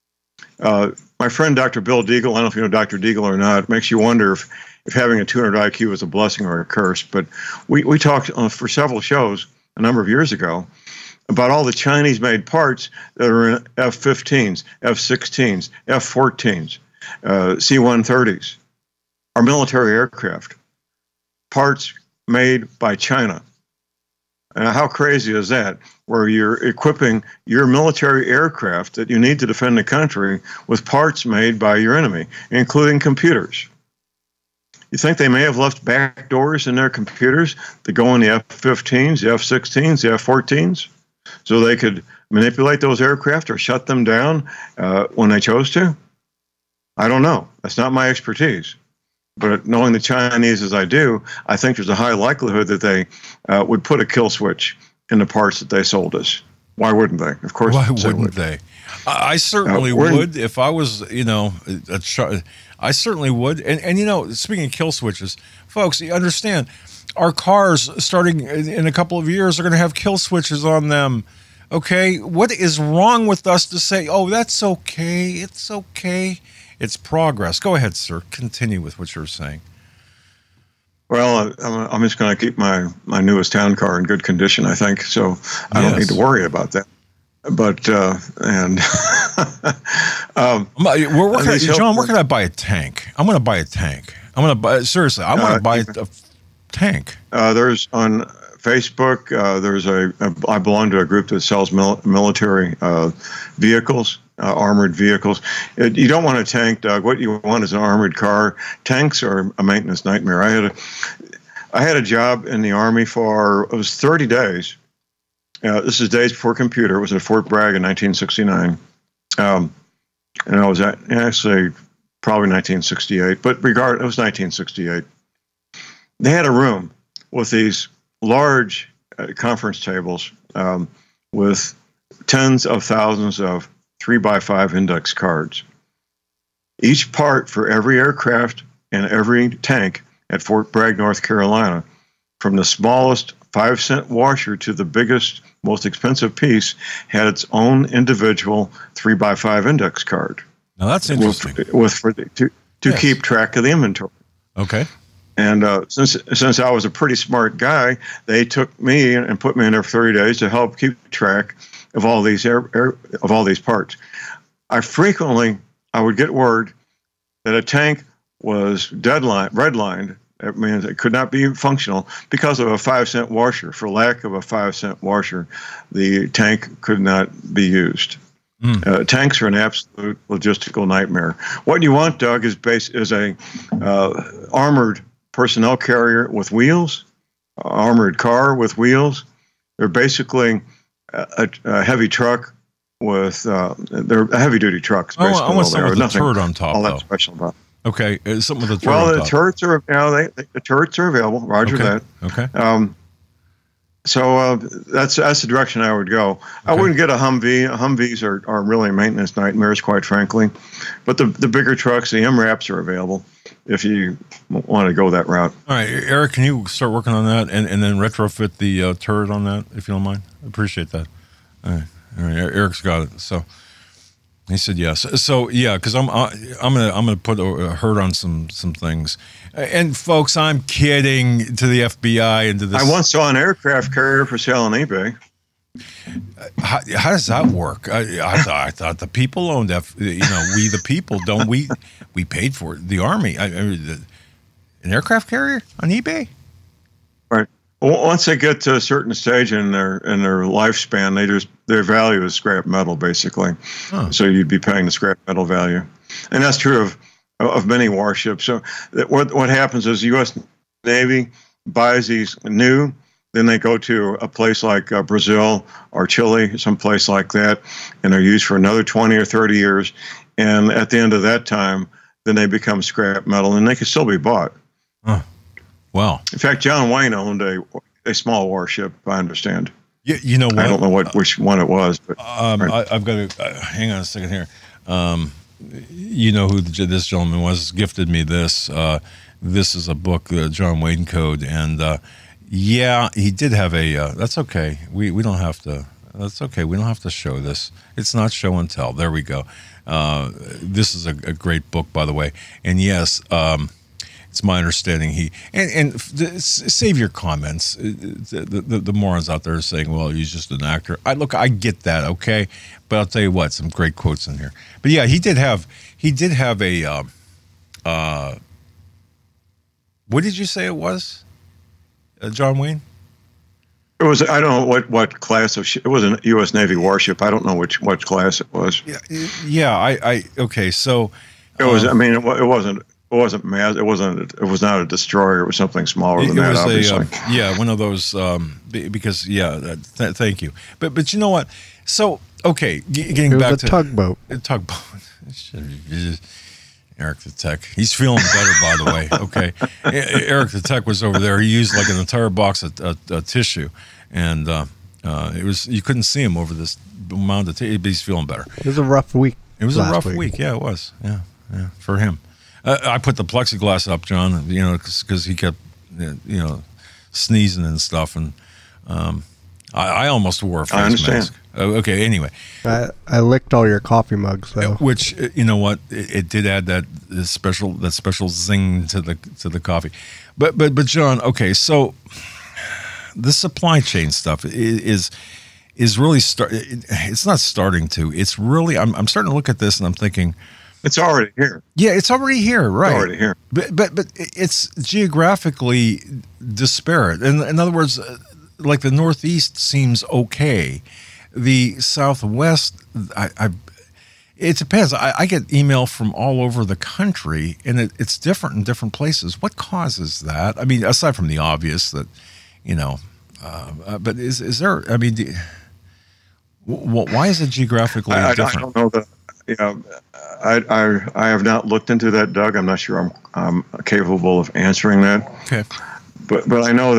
My friend, Dr. Bill Deagle, I don't know if you know Dr. Deagle or not, it makes you wonder if having a 200 IQ is a blessing or a curse. But we talked for several shows a number of years ago about all the Chinese-made parts that are in F-15s, F-16s, F-14s, C-130s, our military aircraft, parts made by China. How crazy is that, where you're equipping your military aircraft that you need to defend the country with parts made by your enemy, including computers? You think they may have left back doors in their computers that go in the F-15s, the F-16s, the F-14s, so they could manipulate those aircraft or shut them down when they chose to? I don't know. That's not my expertise. But knowing the Chinese as I do, I think there's a high likelihood that they would put a kill switch in the parts that they sold us. Why wouldn't they? Of course. Why wouldn't they? I certainly would if I was, I certainly would. And speaking of kill switches, folks, you understand, our cars starting in a couple of years are going to have kill switches on them. Okay, what is wrong with us to say, oh, that's okay, it's okay? It's progress. Go ahead, sir. Continue with what you're saying. Well, I'm just going to keep my newest town car in good condition, I think. So I don't need to worry about that. But John, where can I buy a tank? I'm going to buy a tank. I'm going to buy seriously. I want to buy a tank. There's on Facebook. I belong to a group that sells military vehicles. Armored vehicles. You don't want a tank, Doug. What you want is an armored car. Tanks are a maintenance nightmare. I had a job in the Army it was 30 days. This is days before computer. It was at Fort Bragg in 1969. And I was actually probably 1968, but it was 1968. They had a room with these large conference tables with tens of thousands of 3x5 index cards. Each part for every aircraft and every tank at Fort Bragg, North Carolina, from the smallest 5-cent washer to the biggest, most expensive piece, had its own individual 3x5 index card. Now that's interesting. To keep track of the inventory. Okay. And since I was a pretty smart guy, they took me and put me in there for 30 days to help keep track of all these of all these parts. I would get word that a tank was redlined. That means it could not be functional because of a 5-cent washer. For lack of a 5-cent washer, the tank could not be used. Tanks are an absolute logistical nightmare. What you want, Doug, is a armored personnel carrier with wheels, armored car with wheels. They're basically a heavy truck with they're heavy-duty trucks. I want something with a turret on top, all though. that special about. Okay, something with a turret. Well, on the top. turrets are the turrets are available. Roger that. Okay. So that's the direction I would go. Okay. I wouldn't get a Humvee. Humvees are really maintenance nightmares, quite frankly. But the bigger trucks, the MRAPs, are available if you want to go that route. All right, Eric, can you start working on that and then retrofit the turret on that, if you don't mind? I appreciate that. All right, Eric's got it. So he said yes. So yeah, because I'm gonna put a hurt on some things. And folks, I'm kidding to the FBI and to this. I once saw an aircraft carrier for sale on eBay. How does that work? I thought the people owned we the people don't we paid for it. The Army, an aircraft carrier on eBay. Right. Once they get to a certain stage in their lifespan, their value is scrap metal, basically. Huh. So you'd be paying the scrap metal value, and that's true of many warships. So what happens is the U.S. Navy buys these new, then they go to a place like Brazil or Chile, some place like that, and they're used for another 20 or 30 years. And at the end of that time, then they become scrap metal, and they can still be bought. Huh. Wow. In fact, John Wayne owned a small warship, I understand. You know what? I don't know which one it was. But, right. I've got to hang on a second here. You know who this gentleman was? Gifted me this. This is a book, the John Wayne Code, and yeah, he did have a. That's okay. We don't have to. That's okay. We don't have to show this. It's not show and tell. There we go. This is a great book, by the way. And yes, it's my understanding save your comments. The morons out there are saying, "Well, he's just an actor." I get that, okay, but I'll tell you what, some great quotes in here. But yeah, he did have a. What did you say it was, John Wayne? It was. I don't know what class of it was. A U.S. Navy warship. I don't know which class it was. Yeah. Okay. So it was. I mean, it wasn't. It wasn't mass. It wasn't. It was not a destroyer. It was something smaller than that. Obviously. One of those. Because thank you. But you know what? So okay, getting back to tugboat. Tugboat. Eric the Tech. He's feeling better, by the way. Okay, Eric the Tech was over there. He used like an entire box of tissue, and it was you couldn't see him over this amount of tissue. He's feeling better. It was a rough week. It was a rough week. Yeah, it was. Yeah, for him. I put the plexiglass up, John, because he kept, sneezing and stuff, and I almost wore a face understand. mask. Okay, anyway. I licked all your coffee mugs though. Which, you know what, it did add that special zing to the coffee. But John, okay, so the supply chain stuff is really it's not starting to. It's really I'm starting to look at this and I'm thinking it's already here. Yeah, it's already here, right? It's already here. But it's geographically disparate. In other words, like the Northeast seems okay. The Southwest, it depends. I get email from all over the country, and it's different in different places. What causes that? I mean, aside from the obvious that, you know, but is there? I mean, why is it geographically different? I don't know that. You know, I have not looked into that, Doug. I'm not sure I'm capable of answering that. Okay, but I know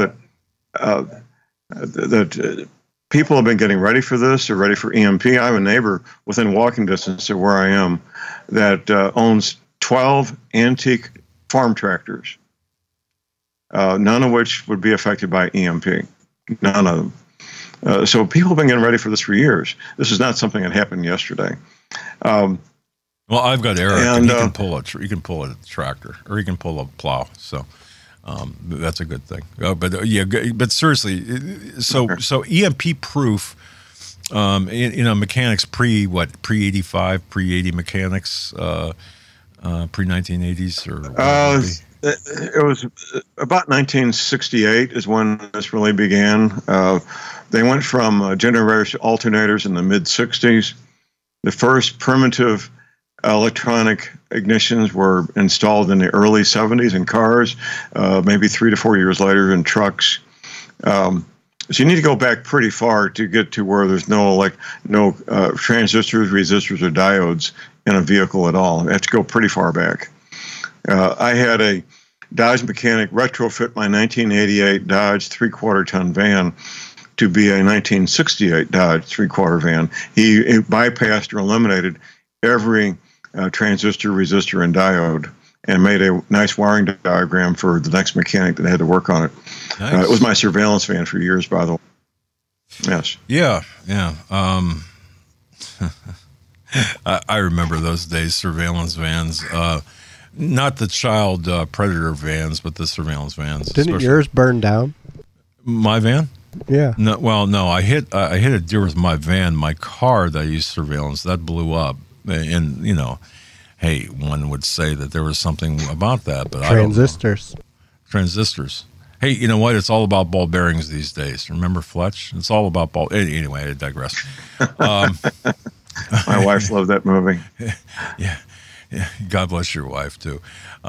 that people have been getting ready for this. They're ready for EMP. I have a neighbor within walking distance of where I am that owns 12 antique farm tractors, none of which would be affected by EMP. None of them. So people have been getting ready for this for years. This is not something that happened yesterday. Well, I've got Eric, and he can pull a tractor, or he can pull a plow. So that's a good thing. But seriously, so EMP proof. Mechanics pre 85, pre 80 mechanics, pre 1980s or. It was about 1968 is when this really began. They went from generators to alternators in the mid 60s. The first primitive electronic ignitions were installed in the early 70s in cars, maybe 3 to 4 years later in trucks. So you need to go back pretty far to get to where there's no transistors, resistors, or diodes in a vehicle at all. You have to go pretty far back. I had a Dodge mechanic retrofit my 1988 Dodge 3/4 ton van to be a 1968 Dodge 3/4 van. He bypassed or eliminated every transistor, resistor, and diode, and made a nice wiring diagram for the next mechanic that had to work on it. Nice. It was my surveillance van for years, by the way. Yes. Yeah. I remember those days, surveillance vans. Not the child predator vans, but the surveillance vans. Didn't yours burn down? My van? Yeah. No. Well, no. I hit a deer with my van. My car that I used surveillance, that blew up. And hey, one would say that there was something about that, but transistors. I don't know. Transistors. Hey, you know what? It's all about ball bearings these days. Remember Fletch? It's all about ball. Anyway, I digress. My wife loved that movie. Yeah. God bless your wife too.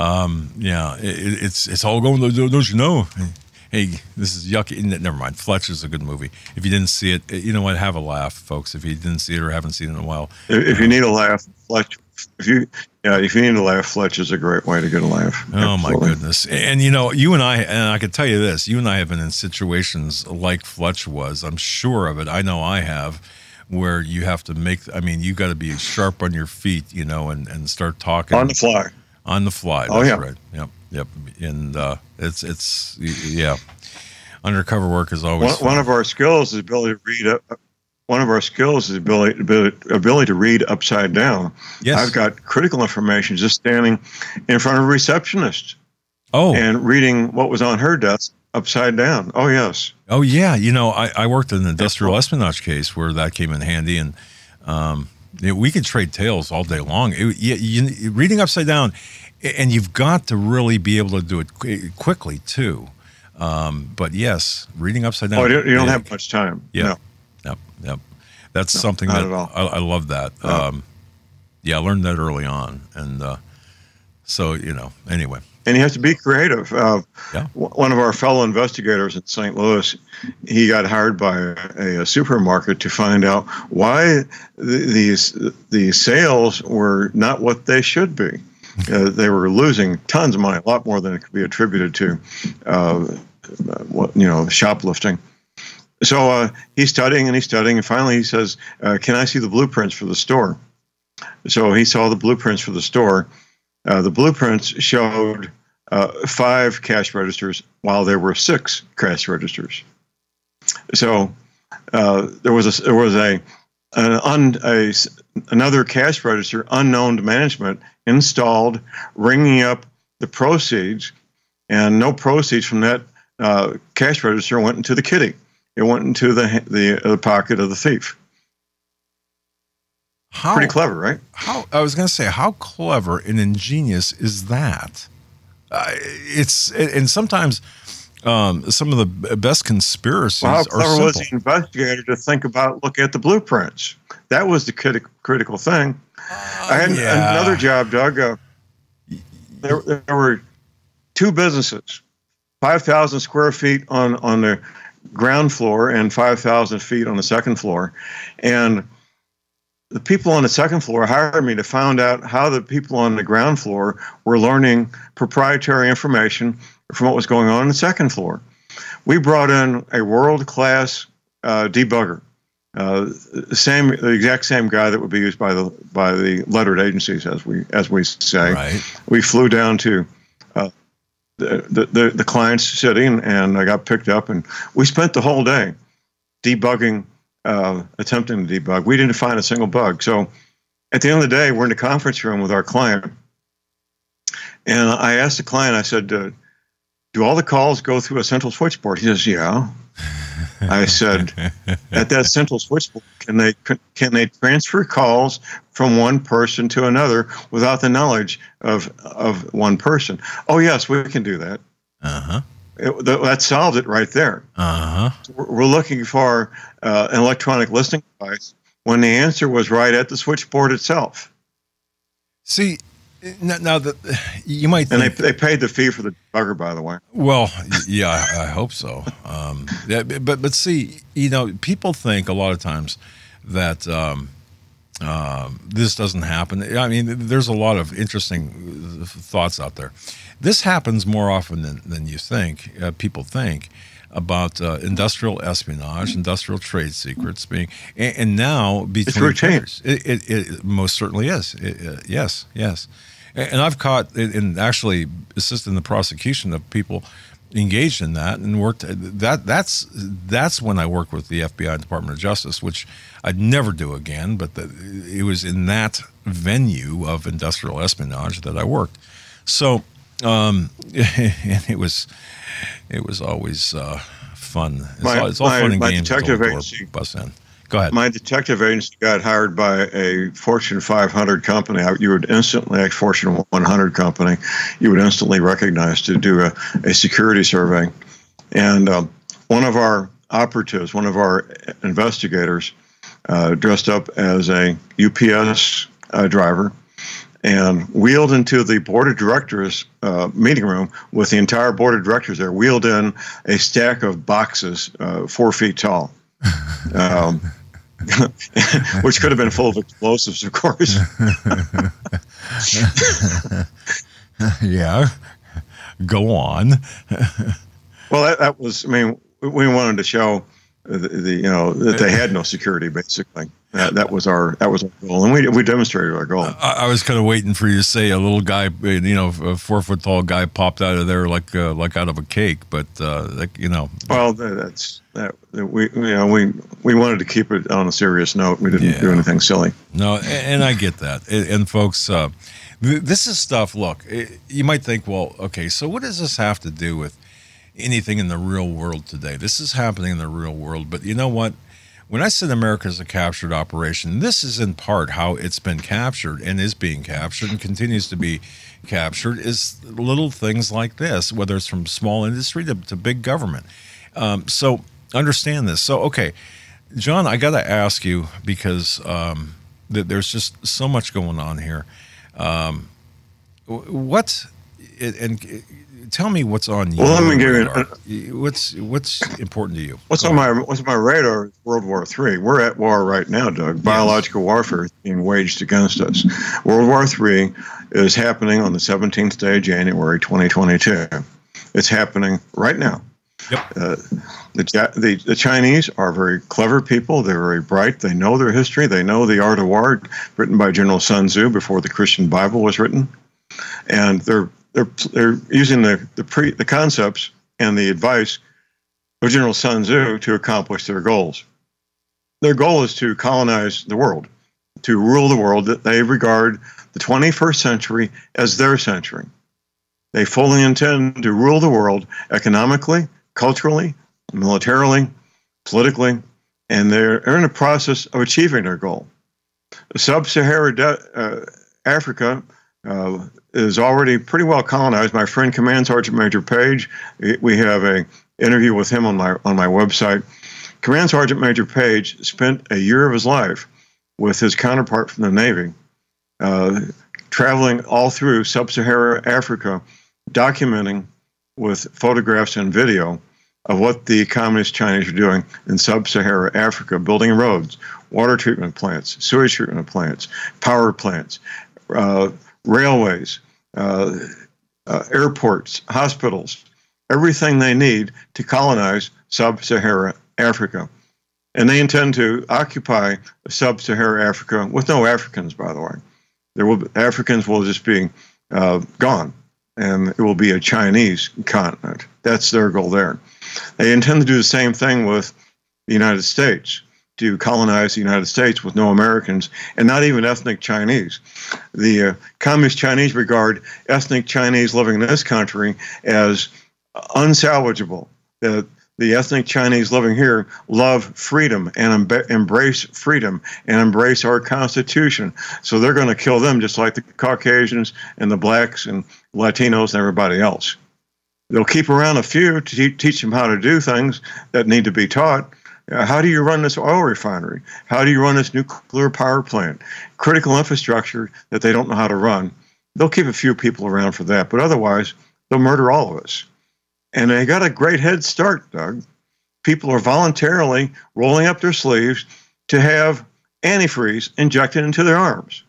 It's all going. Don't you know? Hey, this is yucky. Never mind. Fletch is a good movie. If you didn't see it, you know what? Have a laugh, folks. If you didn't see it or haven't seen it in a while. If you need a laugh, Fletch. If you need a laugh, Fletch is a great way to get a laugh. Oh, absolutely. My goodness! And you and I can tell you this: you and I have been in situations like Fletch was. I'm sure of it. I know I have. Where you have to you got to be sharp on your feet, and start talking on the fly. On the fly. That's right. Yep. And it's undercover work is always one of our skills is ability to read. One of our skills is ability to read upside down. Yes. I've got critical information just standing in front of a receptionist. Oh. And reading what was on her desk upside down. Oh, yes. Oh, yeah. I worked in an industrial espionage case where that came in handy, and we could trade tales all day long. Reading upside down, and you've got to really be able to do it quickly, too. But, yes, reading upside down. Oh, you don't have much time. Yeah. Yep. That's something that I love that. No. I learned that early on. And anyway. And you have to be creative. One of our fellow investigators in St. Louis, he got hired by a supermarket to find out why the sales were not what they should be. They were losing tons of money, a lot more than it could be attributed to, shoplifting. So he's studying, and finally he says, "Can I see the blueprints for the store?" So he saw the blueprints for the store. The blueprints showed 5 cash registers while there were 6 cash registers. So there was another cash register unknown to management installed, ringing up the proceeds, and no proceeds from that cash register went into the kitty. It went into the pocket of the thief. Pretty clever, right? I was going to say, how clever and ingenious is that? And sometimes some of the best conspiracies how are clever simple. was the investigator to think about looking at the blueprints? That was the critical thing. I had another job, Doug. There were two businesses, 5,000 square feet on the ground floor and 5,000 feet on the second floor. And the people on the second floor hired me to find out how the people on the ground floor were learning proprietary information from what was going on the second floor. We brought in a world-class debugger, the exact same guy that would be used by the lettered agencies, as we say. Right. We flew down to the client's city, and I got picked up, and we spent the whole day debugging, attempting to debug. We didn't find a single bug. So at the end of the day, we're in the conference room with our client, and I asked the client, I said, do all the calls go through a central switchboard? He says, yeah. I said, at that central switchboard, can they transfer calls from one person to another without the knowledge of one person? Oh, yes, we can do that. Uh-huh. That solves it right there. Uh-huh. So we're looking for an electronic listening device when the answer was right at the switchboard itself. See, now that you might think, and they paid the fee for the debugger, by the way. Well, yeah, I hope so. But see, people think a lot of times that this doesn't happen. I mean, there's a lot of interesting thoughts out there. This happens more often than you think. People think about industrial espionage, industrial trade secrets being, and now between players, it most certainly is. Yes. And I've caught and actually assisted in the prosecution of people engaged in that, and worked. That's when I worked with the FBI and Department of Justice, which I'd never do again. But it was in that venue of industrial espionage that I worked. So, and it was always fun. It's all fun and games. Detective agency bust in. Go ahead. My detective agency got hired by a Fortune 500 company. You would instantly, a Fortune 100 company, you would instantly recognize to do a security survey. And one of our operatives, one of our investigators, dressed up as a UPS driver and wheeled into the board of directors meeting room with the entire board of directors there, wheeled in a stack of boxes 4 feet tall. Which could have been full of explosives, of course. Yeah, go on. Well, that was. I mean, we wanted to show that they had no security. Basically, that was our goal, and we demonstrated our goal. I was kind of waiting for you to say a little guy, a 4 foot tall guy popped out of there like out of a cake, but Well, that's that. We wanted to keep it on a serious note. We didn't do anything silly. No, and I get that. And folks, this is stuff. Look, you might think, well, okay, so what does this have to do with anything in the real world today? This is happening in the real world, but you know what? When I said America is a captured operation, this is in part how it's been captured and is being captured and continues to be captured, is little things like this, whether it's from small industry to big government. So understand this. So, okay, John, I got to ask you, because there's just so much going on here. Tell me what's on you. Well, let me give you what's important to you. What's on my radar is World War III. We're at war right now, Doug. Yes. Biological warfare is being waged against us. World War III is happening on the 17th day of January 2022. It's happening right now. Yep. The Chinese are very clever people. They're very bright. They know their history. They know the art of war, written by General Sun Tzu before the Christian Bible was written, and they're using the concepts and the advice of General Sun Tzu to accomplish their goals. Their goal is to colonize the world, to rule the world. That they regard the 21st century as their century. They fully intend to rule the world economically, culturally, militarily, politically, and they're in the process of achieving their goal. Sub-Saharan Africa is already pretty well colonized. My friend Command Sergeant Major Page, we have an interview with him on my website. Command Sergeant Major Page spent a year of his life with his counterpart from the Navy, traveling all through Sub-Saharan Africa, documenting with photographs and video of what the communist Chinese are doing in Sub-Saharan Africa, building roads, water treatment plants, sewage treatment plants, power plants, railways, airports, hospitals, everything they need to colonize Sub-Saharan Africa. And they intend to occupy Sub-Saharan Africa with no Africans, by the way. Africans will just be gone, and it will be a Chinese continent. That's their goal there. They intend to do the same thing with the United States, to colonize the United States with no Americans and not even ethnic Chinese. The communist Chinese regard ethnic Chinese living in this country as unsalvageable. The ethnic Chinese living here love freedom and embrace freedom and embrace our Constitution. So they're going to kill them just like the Caucasians and the blacks and Latinos and everybody else. They'll keep around a few to teach them how to do things that need to be taught. How do you run this oil refinery? How do you run this nuclear power plant? Critical infrastructure that they don't know how to run. They'll keep a few people around for that, but otherwise, they'll murder all of us. And they got a great head start, Doug. People are voluntarily rolling up their sleeves to have antifreeze injected into their arms.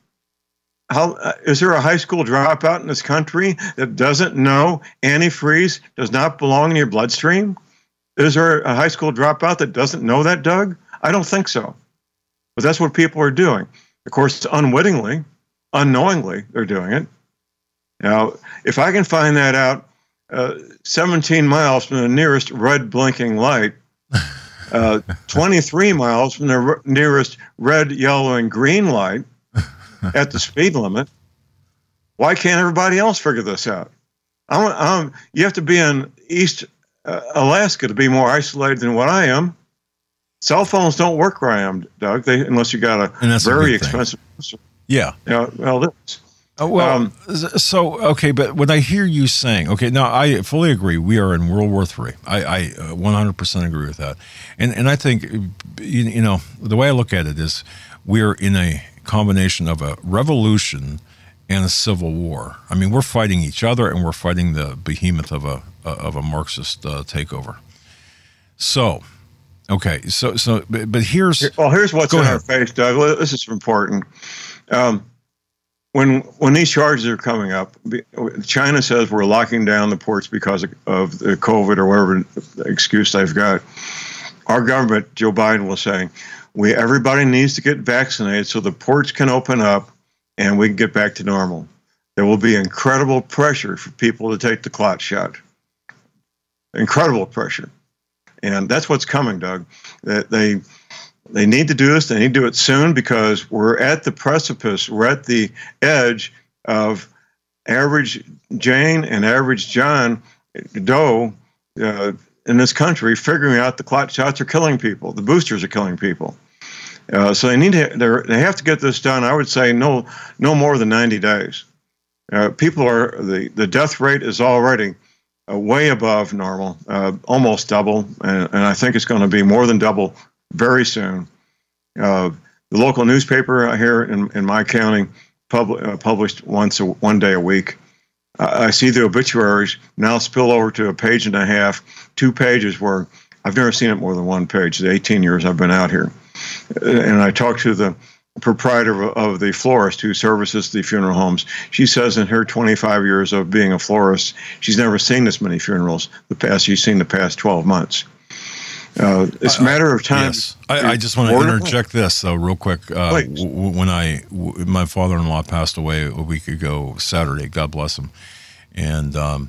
Is there a high school dropout in this country that doesn't know antifreeze does not belong in your bloodstream? Is there a high school dropout that doesn't know that, Doug? I don't think so. But that's what people are doing. Of course, unwittingly, unknowingly, they're doing it. Now, if I can find that out 17 miles from the nearest red blinking light, 23 miles from the nearest red, yellow, and green light at the speed limit, why can't everybody else figure this out? You have to be in East Alaska to be more isolated than what I am. Cell phones don't work where I am, Doug, unless you got a very expensive. Yeah. Well, this. Okay, but when I hear you saying, okay, now I fully agree, we are in World War III. I 100% agree with that. And I think, you know, the way I look at it is we're in a combination of a revolution and a civil war. I mean, we're fighting each other and we're fighting the behemoth of a Marxist takeover. So, okay, but here's what's in our face, Doug. This is important. When these charges are coming up, China says we're locking down the ports because of the COVID or whatever excuse they've got. Our government, Joe Biden, was saying, everybody needs to get vaccinated so the ports can open up and we can get back to normal. There will be incredible pressure for people to take the clot shot. Incredible pressure. And that's what's coming, Doug. They need to do this. They need to do it soon because we're at the precipice. We're at the edge of average Jane and average John Doe in this country figuring out the clot shots are killing people. The boosters are killing people. So they have to get this done. I would say no more than 90 days. The death rate is already way above normal, almost double, and I think it's going to be more than double very soon. The local newspaper here in my county published one day a week. I see the obituaries now spill over to a page and a half, 2 pages where I've never seen it more than 1 page. The 18 years I've been out here. And I talked to the proprietor of the florist who services the funeral homes. She says in her 25 years of being a florist, she's never seen this many funerals. She's seen the past 12 months. It's a matter of time. Yes. I just want to interject this, though, real quick. When my father-in-law passed away a week ago Saturday, God bless him, and I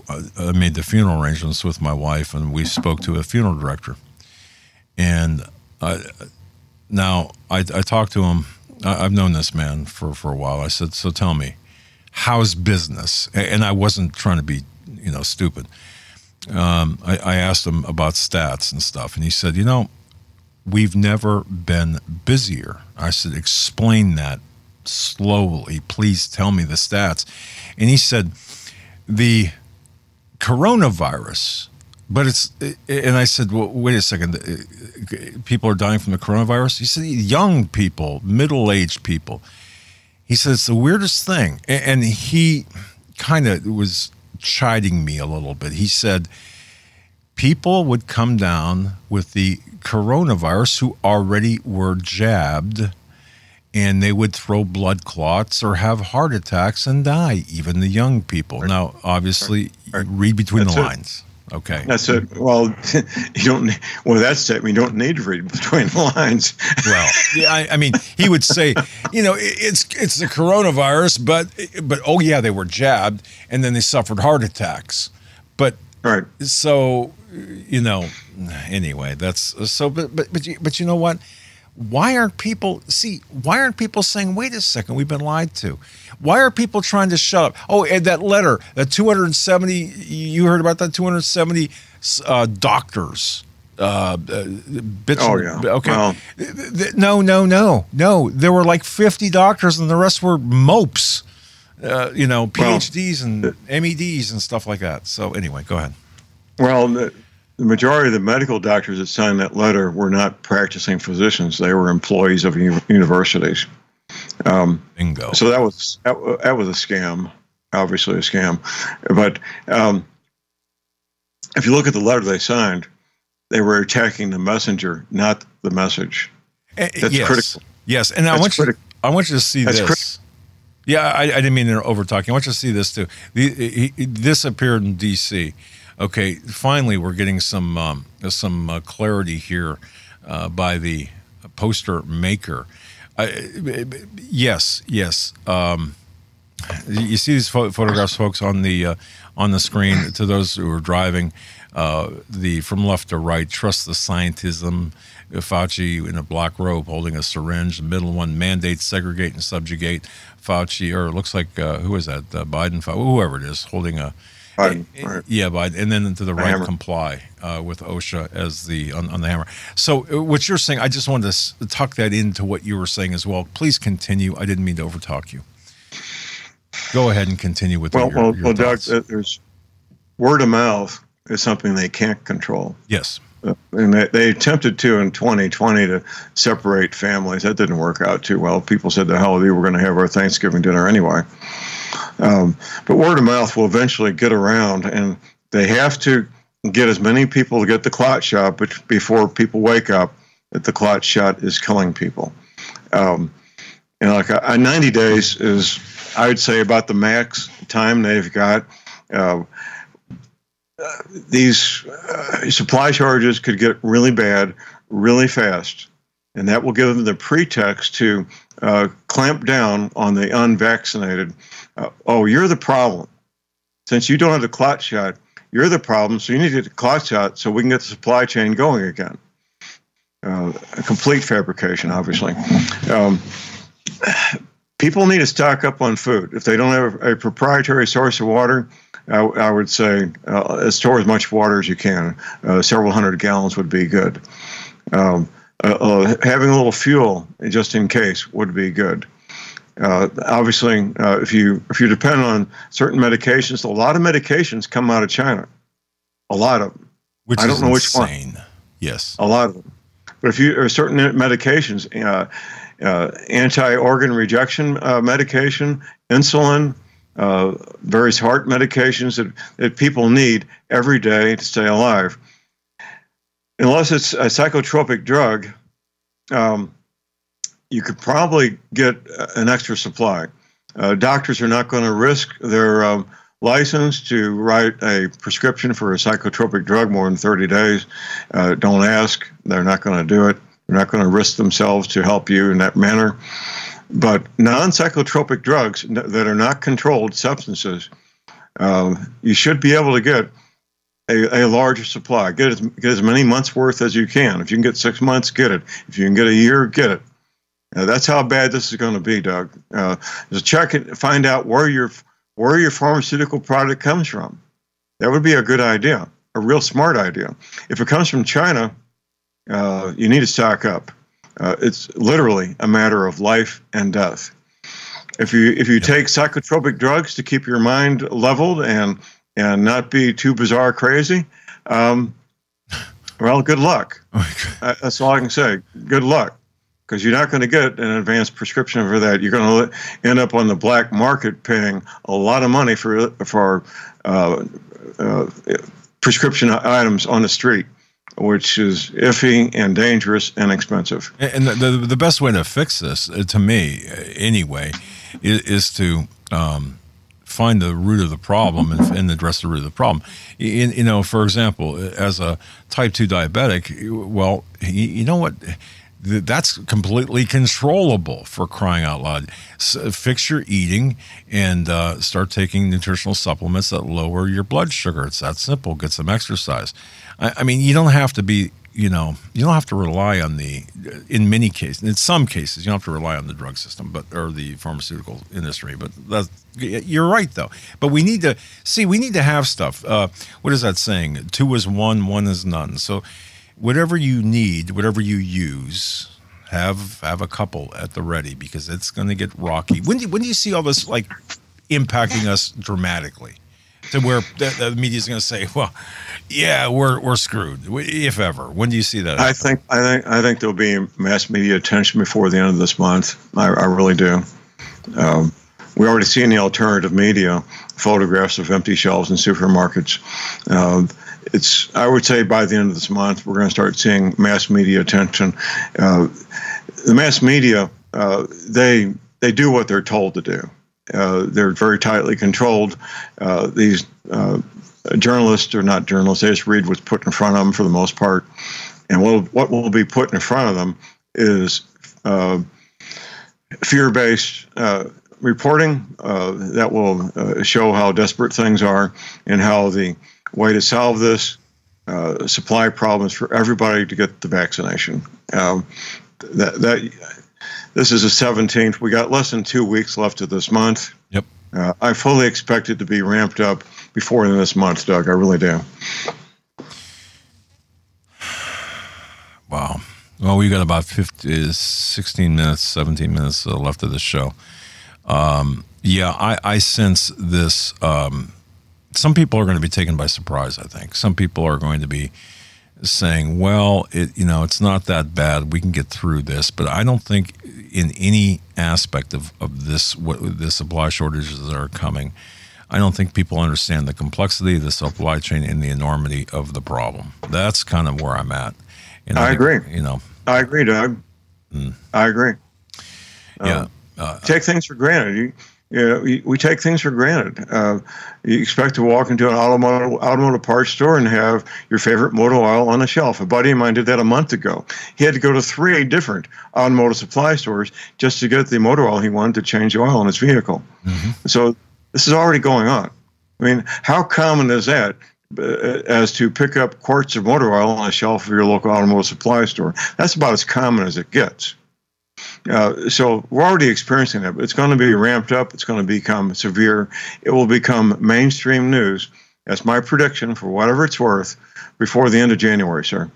made the funeral arrangements with my wife, and we spoke to a funeral director. And Now, I talked to him. I've known this man for a while. I said, so tell me, how's business? And I wasn't trying to be, stupid. I asked him about stats and stuff, and he said, we've never been busier. I said, explain that slowly. Please tell me the stats. And he said, the coronavirus, and I said, well, wait a second. People are dying from the coronavirus? He said, young people, middle-aged people. He said, it's the weirdest thing. And he kind of was chiding me a little bit. He said, people would come down with the coronavirus who already were jabbed, and they would throw blood clots or have heart attacks and die, even the young people. Now, obviously, read between the lines. Okay. That's it. Well, you don't. Well, that statement, you don't need to read between the lines. Well, yeah, I mean, he would say, it's the coronavirus, but oh yeah, they were jabbed and then they suffered heart attacks. But right. So anyway, that's so. But you know what? Why aren't people saying, wait a second, we've been lied to? Why are people trying to shut up? Oh, and that letter, that 270, you heard about that 270 doctors. Bitch. Oh, yeah. Okay. Well, No. There were like 50 doctors and the rest were mopes, PhDs and MEDs and stuff like that. So anyway, go ahead. Well, the majority of the medical doctors that signed that letter were not practicing physicians. They were employees of universities. Bingo. So that was a scam, obviously a scam. But if you look at the letter they signed, they were attacking the messenger, not the message. That's critical. Yes, and I want you to see this. Critical. Yeah, I didn't mean to over talking. I want you to see this too. This appeared in D.C. Okay, finally we're getting some clarity here by the poster maker. Yes. You see these photographs, folks, on the screen. To those who are driving, from left to right, trust the scientism. Fauci in a black robe holding a syringe. The middle one, mandate, segregate, and subjugate. Fauci, or it looks like who is that? Biden, whoever it is, holding a. Biden, right. Yeah, Biden, and then to the right, comply with OSHA as on the hammer. So what you're saying, I just wanted to tuck that into what you were saying as well. Please continue. I didn't mean to overtalk you. Go ahead and continue with your Doug, thoughts. There's word of mouth is something they can't control. Yes. And they attempted to in 2020 to separate families. That didn't work out too well. People said, the hell with you, we're going to have our Thanksgiving dinner anyway. But word of mouth will eventually get around, and they have to get as many people to get the clot shot before people wake up that the clot shot is killing people. 90 days is, I would say, about the max time they've got. These supply shortages could get really bad really fast, and that will give them the pretext to clamp down on the unvaccinated. You're the problem. Since you don't have the clot shot, you're the problem, so you need to get the clot shot so we can get the supply chain going again. A complete fabrication, obviously. People need to stock up on food. If they don't have a proprietary source of water, I would say store as much water as you can. Several hundred gallons would be good. Having a little fuel just in case would be good. Obviously, if you depend on certain medications, a lot of medications come out of China. A lot of them. I don't know which one. Yes. A lot of them. But if you are certain medications, anti-organ rejection medication, insulin, various heart medications that people need every day to stay alive. Unless it's a psychotropic drug, you could probably get an extra supply. Doctors are not going to risk their license to write a prescription for a psychotropic drug more than 30 days. Don't ask. They're not going to do it. They're not going to risk themselves to help you in that manner. But non-psychotropic drugs that are not controlled substances, you should be able to get a larger supply. Get as many months worth as you can. If you can get 6 months, get it. If you can get a year, get it. That's how bad this is going to be, Doug. Just check it, find out where your pharmaceutical product comes from. That would be a good idea, a real smart idea. If it comes from China, you need to stock up. It's literally a matter of life and death. If you take psychotropic drugs to keep your mind leveled and not be too bizarre crazy, well, good luck. That's all I can say. Good luck, because you're not going to get an advanced prescription for that. You're going to end up on the black market paying a lot of money for prescription items on the street, which is iffy and dangerous and expensive. And the best way to fix this, to me anyway, is to find the root of the problem and address the root of the problem. For example, as a type 2 diabetic, well, you know what? That's completely controllable, for crying out loud. Fix your eating and start taking nutritional supplements that lower your blood sugar. It's that simple. Get some exercise. I mean, you don't have to be, you don't have to rely on in many cases, in some cases, you don't have to rely on the drug system, or the pharmaceutical industry. But you're right, though. But we need to have stuff. What is that saying? 2 is 1, 1 is none. So whatever you need, whatever you use, have a couple at the ready, because it's going to get rocky. When do you see all this impacting us dramatically, to where the media is going to say, "Well, yeah, we're screwed," if ever? When do you see that? I think there'll be mass media attention before the end of this month. I really do. We already see in the alternative media photographs of empty shelves in supermarkets. I would say by the end of this month, we're going to start seeing mass media attention. The mass media, they do what they're told to do. They're very tightly controlled. These journalists are not journalists. They just read what's put in front of them for the most part. And what will be put in front of them is fear-based reporting that will show how desperate things are and how the way to solve this supply problems for everybody to get the vaccination. This is the 17th. We got less than 2 weeks left of this month. Yep. I fully expect it to be ramped up before this month, Doug. I really do. Wow. Well, we got about 17 minutes left of the show. I sense this. Some people are going to be taken by surprise, I think. Some people are going to be saying, well, it's not that bad. We can get through this. But I don't think in any aspect of this, the supply shortages that are coming, I don't think people understand the complexity of the supply chain and the enormity of the problem. That's kind of where I'm at. And I agree. I agree, Doug. I agree. Take things for granted. We take things for granted. You expect to walk into an automotive parts store and have your favorite motor oil on the shelf. A buddy of mine did that a month ago. He had to go to 3 different automotive supply stores just to get the motor oil he wanted to change the oil in his vehicle. Mm-hmm. So this is already going on. I mean, how common is that as to pick up quarts of motor oil on a shelf of your local automotive supply store? That's about as common as it gets. So we're already experiencing that, but it's going to be ramped up. It's going to become severe. It will become mainstream news. That's my prediction, for whatever it's worth, before the end of January, sir.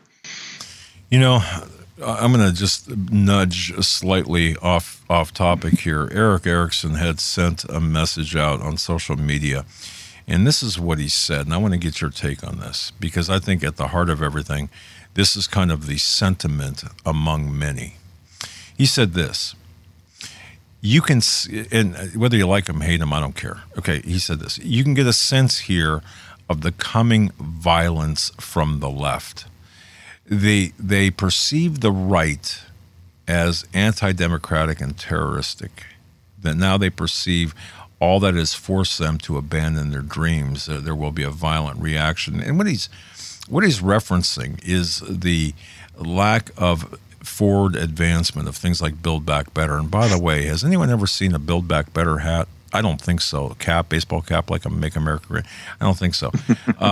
I'm going to just nudge slightly off topic here. Eric Erickson had sent a message out on social media, and this is what he said, and I want to get your take on this, because I think at the heart of everything, this is kind of the sentiment among many. He said this: you can, and whether you like him, hate him, I don't care. Okay, he said this: you can get a sense here of the coming violence from the left. They perceive the right as anti-democratic and terroristic. That now they perceive all that has forced them to abandon their dreams. There will be a violent reaction. And what he's referencing is the lack of forward advancement of things like Build Back Better. And by the way, has anyone ever seen a Build Back Better hat I don't think so. Baseball cap, like a Make America Great. I don't think so.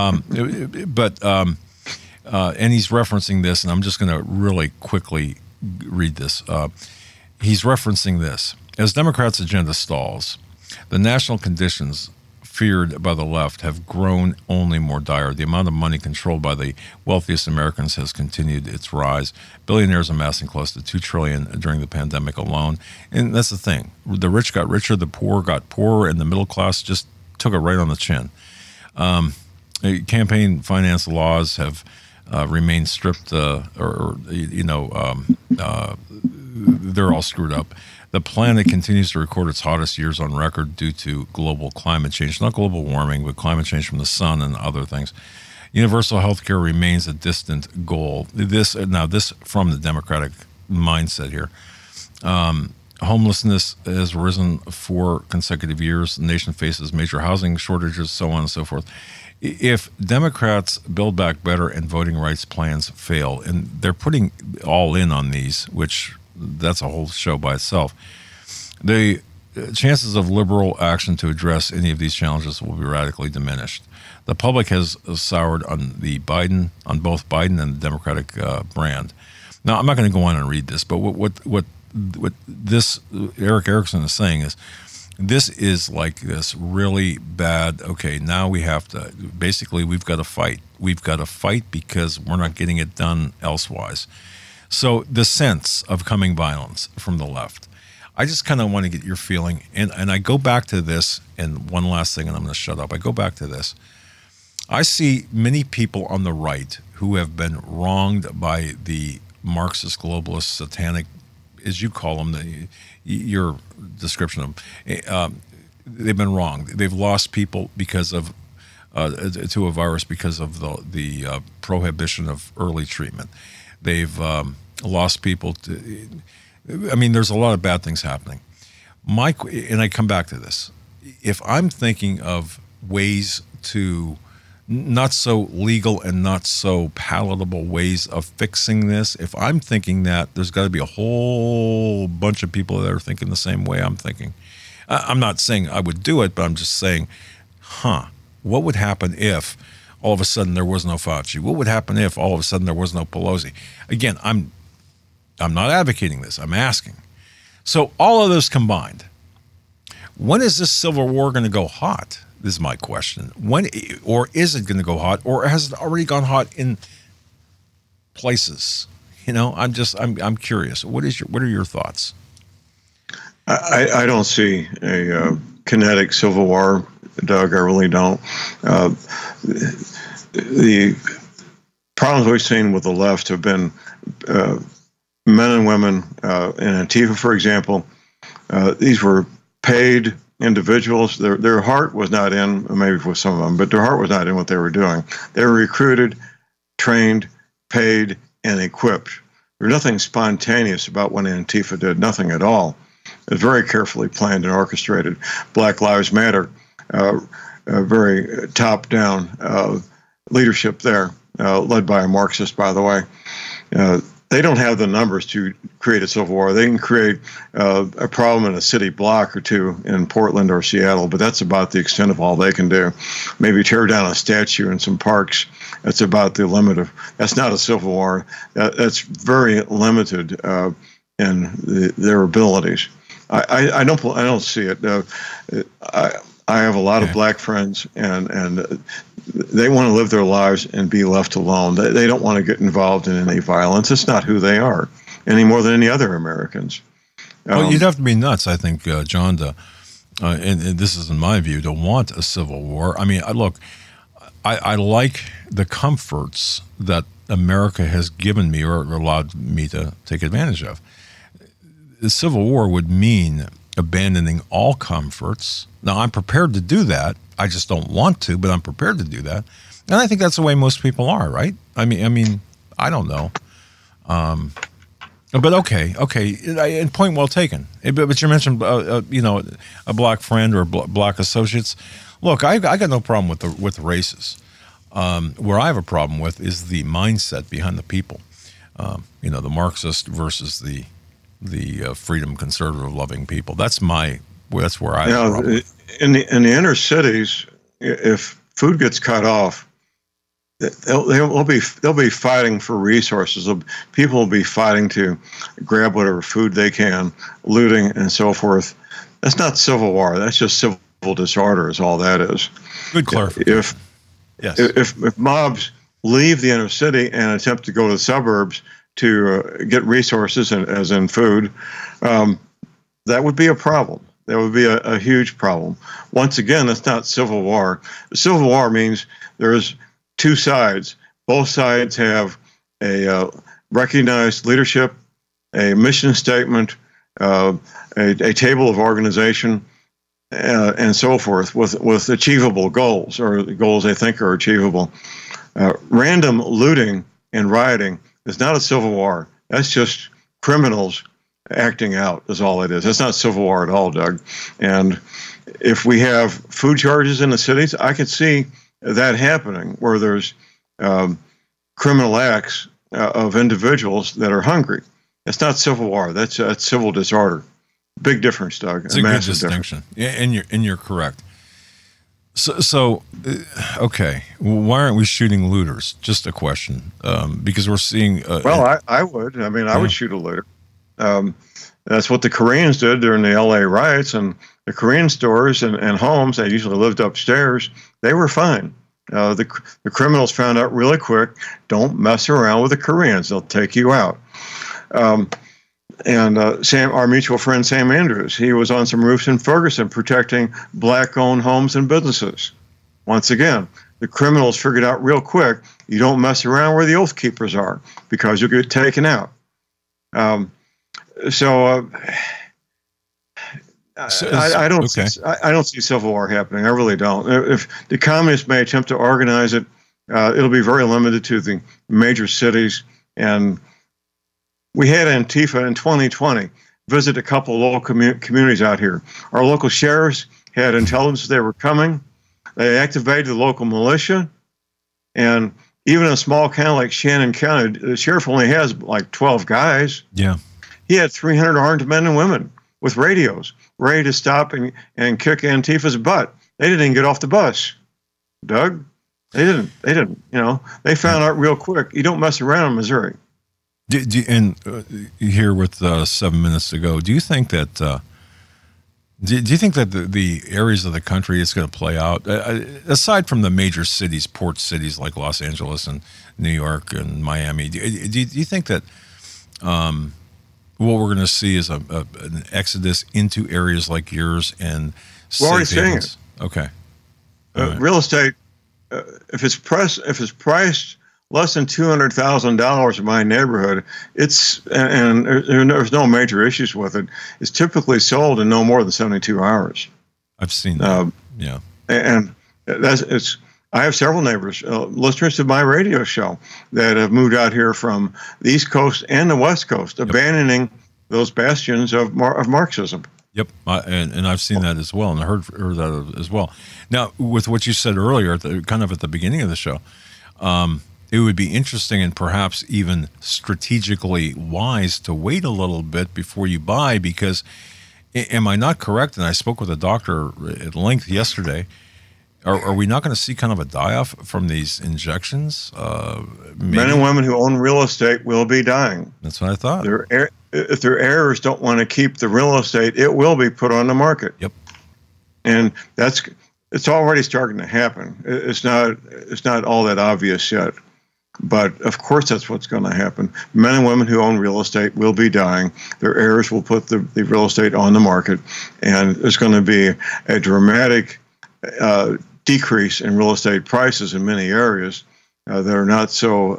And he's referencing this, and I'm just going to really quickly read this. He's referencing this. As Democrats' agenda stalls, the national conditions feared by the left have grown only more dire. The amount of money controlled by the wealthiest Americans has continued its rise. Billionaires amassing close to $2 trillion during the pandemic alone. And that's the thing. The rich got richer, the poor got poorer, and the middle class just took it right on the chin. Campaign finance laws have remained stripped, they're all screwed up. The planet continues to record its hottest years on record due to global climate change, not global warming, but climate change from the sun and other things. Universal health care remains a distant goal. This from the Democratic mindset here. Homelessness has risen 4 consecutive years. The nation faces major housing shortages, so on and so forth. If Democrats' Build Back Better and voting rights plans fail, and they're putting all in on these, which that's a whole show by itself, the chances of liberal action to address any of these challenges will be radically diminished. The public has soured on both Biden and the Democratic brand. Now, I'm not going to go on and read this, but what this Eric Erickson is saying is, this is like this really bad, okay, now we've got to fight. We've got to fight because we're not getting it done elsewise. So the sense of coming violence from the left, I just kind of want to get your feeling. And I go back to this, and one last thing, and I'm going to shut up. I go back to this. I see many people on the right who have been wronged by the Marxist, globalist, satanic, as you call them, your description of them, they've been wronged. They've lost people because of to a virus because of the prohibition of early treatment. They've lost people to. I mean, there's a lot of bad things happening. And I come back to this. If I'm thinking of ways to not so legal and not so palatable ways of fixing this, if I'm thinking that, there's got to be a whole bunch of people that are thinking the same way I'm thinking. I'm not saying I would do it, but I'm just saying, what would happen if all of a sudden there was no Fauci? What would happen if all of a sudden there was no Pelosi? Again, I'm not advocating this. I'm asking. So all of those combined, when is this civil war going to go hot? This is my question. When, or is it going to go hot, or has it already gone hot in places? You know, I'm curious. What are your thoughts? I don't see a kinetic civil war, Doug. I really don't. The problems we've seen with the left have been men and women in Antifa, for example. These were paid individuals. Their heart was not in, maybe for some of them, but their heart was not in what they were doing. They were recruited, trained, paid, and equipped. There's nothing spontaneous about what Antifa did, nothing at all. It was very carefully planned and orchestrated. Black Lives Matter, very top-down leadership there, led by a Marxist, by the way. They don't have the numbers to create a civil war. They can create a problem in a city block or two in Portland or Seattle, but that's about the extent of all they can do. Maybe tear down a statue in some parks. That's about the limit of. That's not a civil war. That's very limited in their abilities. I don't see it. I have a lot of black friends, and they want to live their lives and be left alone. They don't want to get involved in any violence. It's not who they are, any more than any other Americans. Well, you'd have to be nuts, I think, John, and this is in my view, to want a civil war. I mean, look, I like the comforts that America has given me or allowed me to take advantage of. The civil war would mean abandoning all comforts. Now, I'm prepared to do that. I just don't want to, but I'm prepared to do that. And I think that's the way most people are, right? I mean, I don't know. But okay. And point well taken. But you mentioned, a black friend or black associates. Look, I got no problem with the races. Where I have a problem with is the mindset behind the people. The Marxist versus the freedom conservative loving people. That's my That's where I have a problem. In the inner cities, if food gets cut off, they'll be fighting for resources. People will be fighting to grab whatever food they can, looting and so forth. That's not civil war. That's just civil disorder. Is all that is. Good clarification. If mobs leave the inner city and attempt to go to the suburbs to get resources, as in food, that would be a problem. That would be a huge problem. Once again, that's not civil war. Civil war means there's two sides. Both sides have a recognized leadership, a mission statement, a table of organization, and so forth, with achievable goals, or goals they think are achievable. Random looting and rioting is not a civil war. That's just criminals acting out, is all it is. That's not civil war at all, Doug. And if we have food shortages in the cities, I could see that happening, where there's criminal acts of individuals that are hungry. It's not civil war. That's civil disorder. Big difference, Doug. It's a good distinction. Yeah, and you're correct. So, okay, why aren't we shooting looters? Just a question, because we're seeing. I would. I mean, I would shoot a looter. That's what the Koreans did during the L.A. riots, and the Korean stores and homes that usually lived upstairs, they were fine. The criminals found out really quick, don't mess around with the Koreans. They'll take you out. Our mutual friend Sam Andrews, he was on some roofs in Ferguson protecting black-owned homes and businesses. Once again, the criminals figured out real quick, you don't mess around where the Oath Keepers are, because you'll get taken out. I don't see civil war happening. I really don't. If the communists may attempt to organize it, it'll be very limited to the major cities. And we had Antifa in 2020 visit a couple of local communities out here. Our local sheriffs had intelligence they were coming. They activated the local militia, and even in a small county like Shannon County, the sheriff only has like 12 guys. Yeah. He had 300 armed men and women with radios ready to stop and kick Antifa's butt. They didn't even get off the bus, Doug. They didn't. They found out real quick. You don't mess around in Missouri. Here with 7 minutes to go, do you think that do you think that the areas of the country it's going to play out, aside from the major cities, port cities like Los Angeles and New York and Miami, do you think that what we're going to see is an exodus into areas like yours and we're already seeing it? Okay. Real estate, if it's priced less than $200,000 in my neighborhood, and there's no major issues with it. It's typically sold in no more than 72 hours. I've seen that. Yeah, and I have several neighbors, listeners to my radio show, that have moved out here from the East Coast and the West Coast, abandoning those bastions of Marxism. Yep, and I've seen that as well, and I heard that as well. Now, with what you said earlier, at the beginning of the show. It would be interesting and perhaps even strategically wise to wait a little bit before you buy, because am I not correct? And I spoke with a doctor at length yesterday. Are we not going to see kind of a die-off from these injections? Men and women who own real estate will be dying. That's what I thought. If their heirs don't want to keep the real estate, it will be put on the market. Yep. And it's already starting to happen. It's not all that obvious yet. But of course, that's what's going to happen. Men and women who own real estate will be dying. Their heirs will put the real estate on the market, and there's going to be a dramatic decrease in real estate prices in many areas that are not so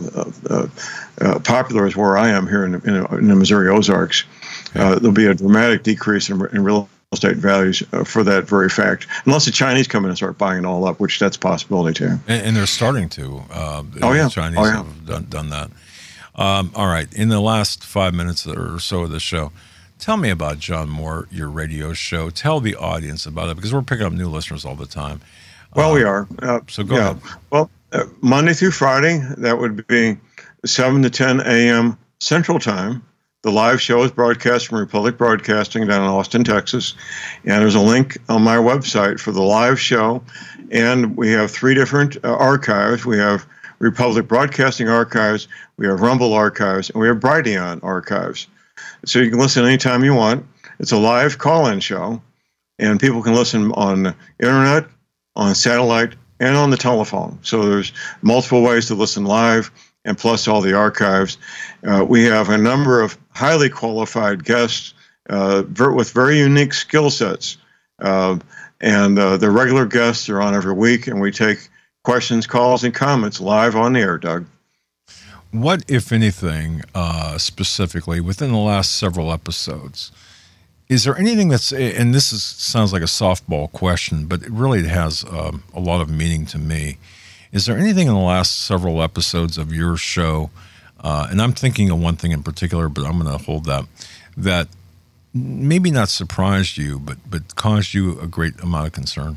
popular as where I am here in the Missouri Ozarks. There'll be a dramatic decrease in real estate values for that very fact, unless the Chinese come in and start buying it all up, which that's a possibility too. And they're starting to. The Chinese have done that. All right. In the last 5 minutes or so of the show, tell me about John Moore, your radio show. Tell the audience about it, because we're picking up new listeners all the time. Well, we are. So go ahead. Well, Monday through Friday, that would be 7 to 10 a.m. Central Time, The live show is broadcast from Republic Broadcasting down in Austin, Texas. And there's a link on my website for the live show. And we have 3 different archives. We have Republic Broadcasting archives, we have Rumble archives, and we have Brighteon archives. So you can listen anytime you want. It's a live call-in show, and people can listen on the internet, on satellite, and on the telephone. So there's multiple ways to listen live, and plus all the archives. We have a number of highly qualified guests with very unique skill sets. And the regular guests are on every week, and we take questions, calls, and comments live on the air, Doug. What, if anything, specifically within the last several episodes, is there anything that's, and this sounds like a softball question, but it really has a lot of meaning to me. Is there anything in the last several episodes of your show, and I'm thinking of one thing in particular, but I'm going to hold that maybe not surprised you, but caused you a great amount of concern?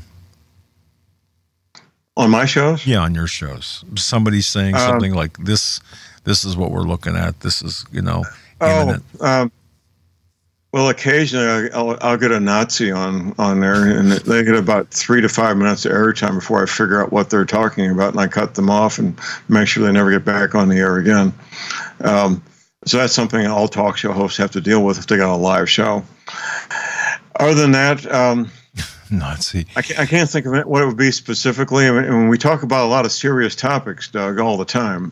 On my shows? Yeah, on your shows. Somebody saying something like, this is what we're looking at. This is, imminent. Well, occasionally I'll get a Nazi on there, and they get about 3 to 5 minutes of airtime before I figure out what they're talking about, and I cut them off and make sure they never get back on the air again. So that's something all talk show hosts have to deal with if they got a live show. Other than that, Nazi. I can't think of what it would be specifically. I mean, when we talk about a lot of serious topics, Doug, all the time,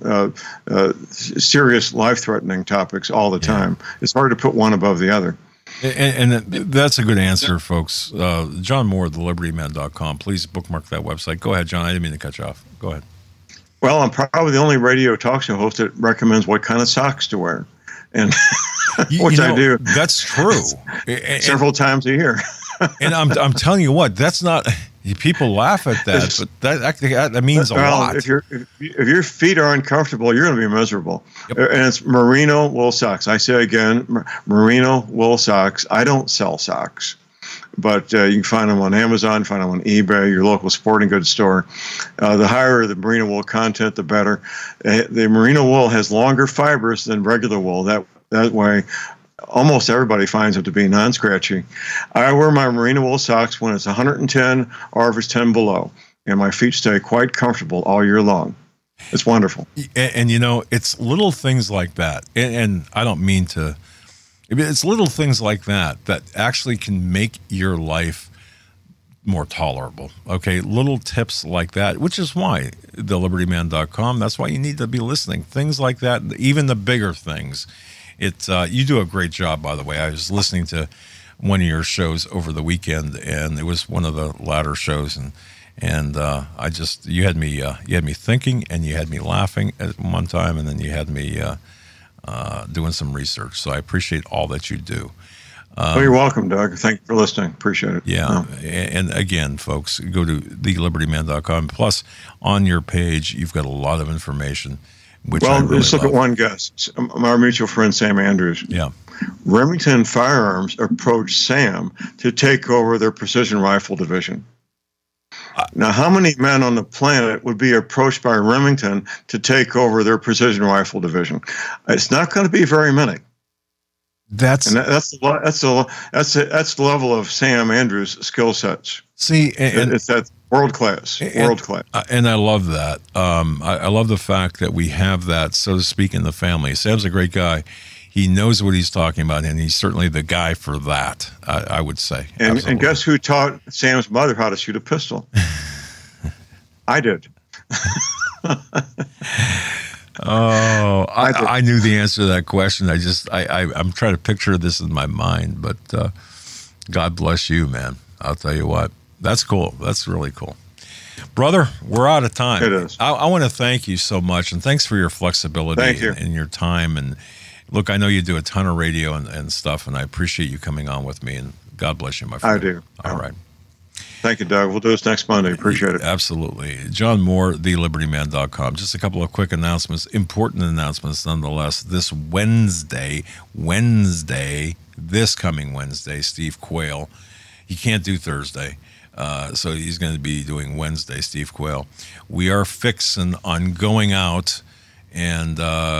serious life-threatening topics all the time, it's hard to put one above the other. And that's a good answer, folks. John Moore, thelibertyman.com. Please bookmark that website. Go ahead, John. I didn't mean to cut you off. Go ahead. Well, I'm probably the only radio talk show host that recommends what kind of socks to wear. And which I do. That's true. Several times a year. And I'm telling you what, that's not. People laugh at that, but that means a lot. If your feet are uncomfortable, you're going to be miserable. Yep. And it's merino wool socks. I say again, merino wool socks. I don't sell socks, but you can find them on Amazon, find them on eBay, your local sporting goods store. The higher the merino wool content, the better. The merino wool has longer fibers than regular wool. That way, almost everybody finds it to be non-scratchy. I wear my merino wool socks when it's 110 or if it's 10 below, and my feet stay quite comfortable all year long. It's wonderful. And it's little things like that. And I don't mean to, it's little things like that actually can make your life more tolerable. Okay. Little tips like that, which is why thelibertyman.com, that's why you need to be listening. Things like that, even the bigger things. You do a great job, by the way. I was listening to one of your shows over the weekend, and it was one of the latter shows, and you had me thinking, and you had me laughing at one time, and then you had me doing some research. So I appreciate all that you do. You're welcome, Doug. Thank you for listening. Appreciate it. Yeah. And again, folks, go to thelibertyman.com. Plus, on your page, you've got a lot of information. Let's look at one guest, our mutual friend Sam Andrews. Yeah. Remington Firearms approached Sam to take over their precision rifle division. Now, how many men on the planet would be approached by Remington to take over their precision rifle division? It's not going to be very many. That's the level of Sam Andrews' skill sets. See, it's that world class. And I love that. I love the fact that we have that, so to speak, in the family. Sam's a great guy. He knows what he's talking about, and he's certainly the guy for that, I would say. And guess who taught Sam's mother how to shoot a pistol? I did. I knew the answer to that question. I'm trying to picture this in my mind, but God bless you, man. I'll tell you what. That's cool. That's really cool. Brother, we're out of time. It is. I want to thank you so much, and thanks for your flexibility and your time. And look, I know you do a ton of radio and stuff, and I appreciate you coming on with me, and God bless you, my friend. I do. All right. Thank you, Doug. We'll do this next Monday. Appreciate it. Absolutely. John Moore, thelibertyman.com. Just a couple of quick announcements, important announcements nonetheless. This this coming Wednesday, Steve Quayle, he can't do Thursday. So he's going to be doing Wednesday, Steve Quayle. We are fixing on going out And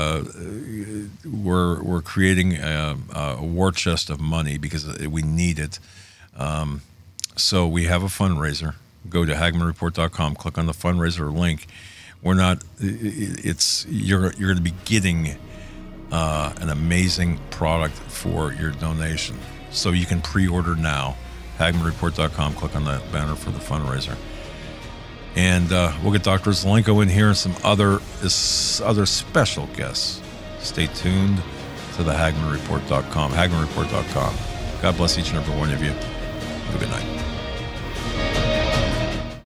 we're creating a war chest of money because we need it. So we have a fundraiser. Go to HagmannReport.com, click on the fundraiser link. We're not. You're going to be getting an amazing product for your donation. So you can pre-order now. HagmannReport.com. Click on that banner for the fundraiser. And we'll get Dr. Zelenko in here and some other special guests. Stay tuned to the HagmannReport.com. HagmannReport.com. God bless each and every one of you. Have a good night.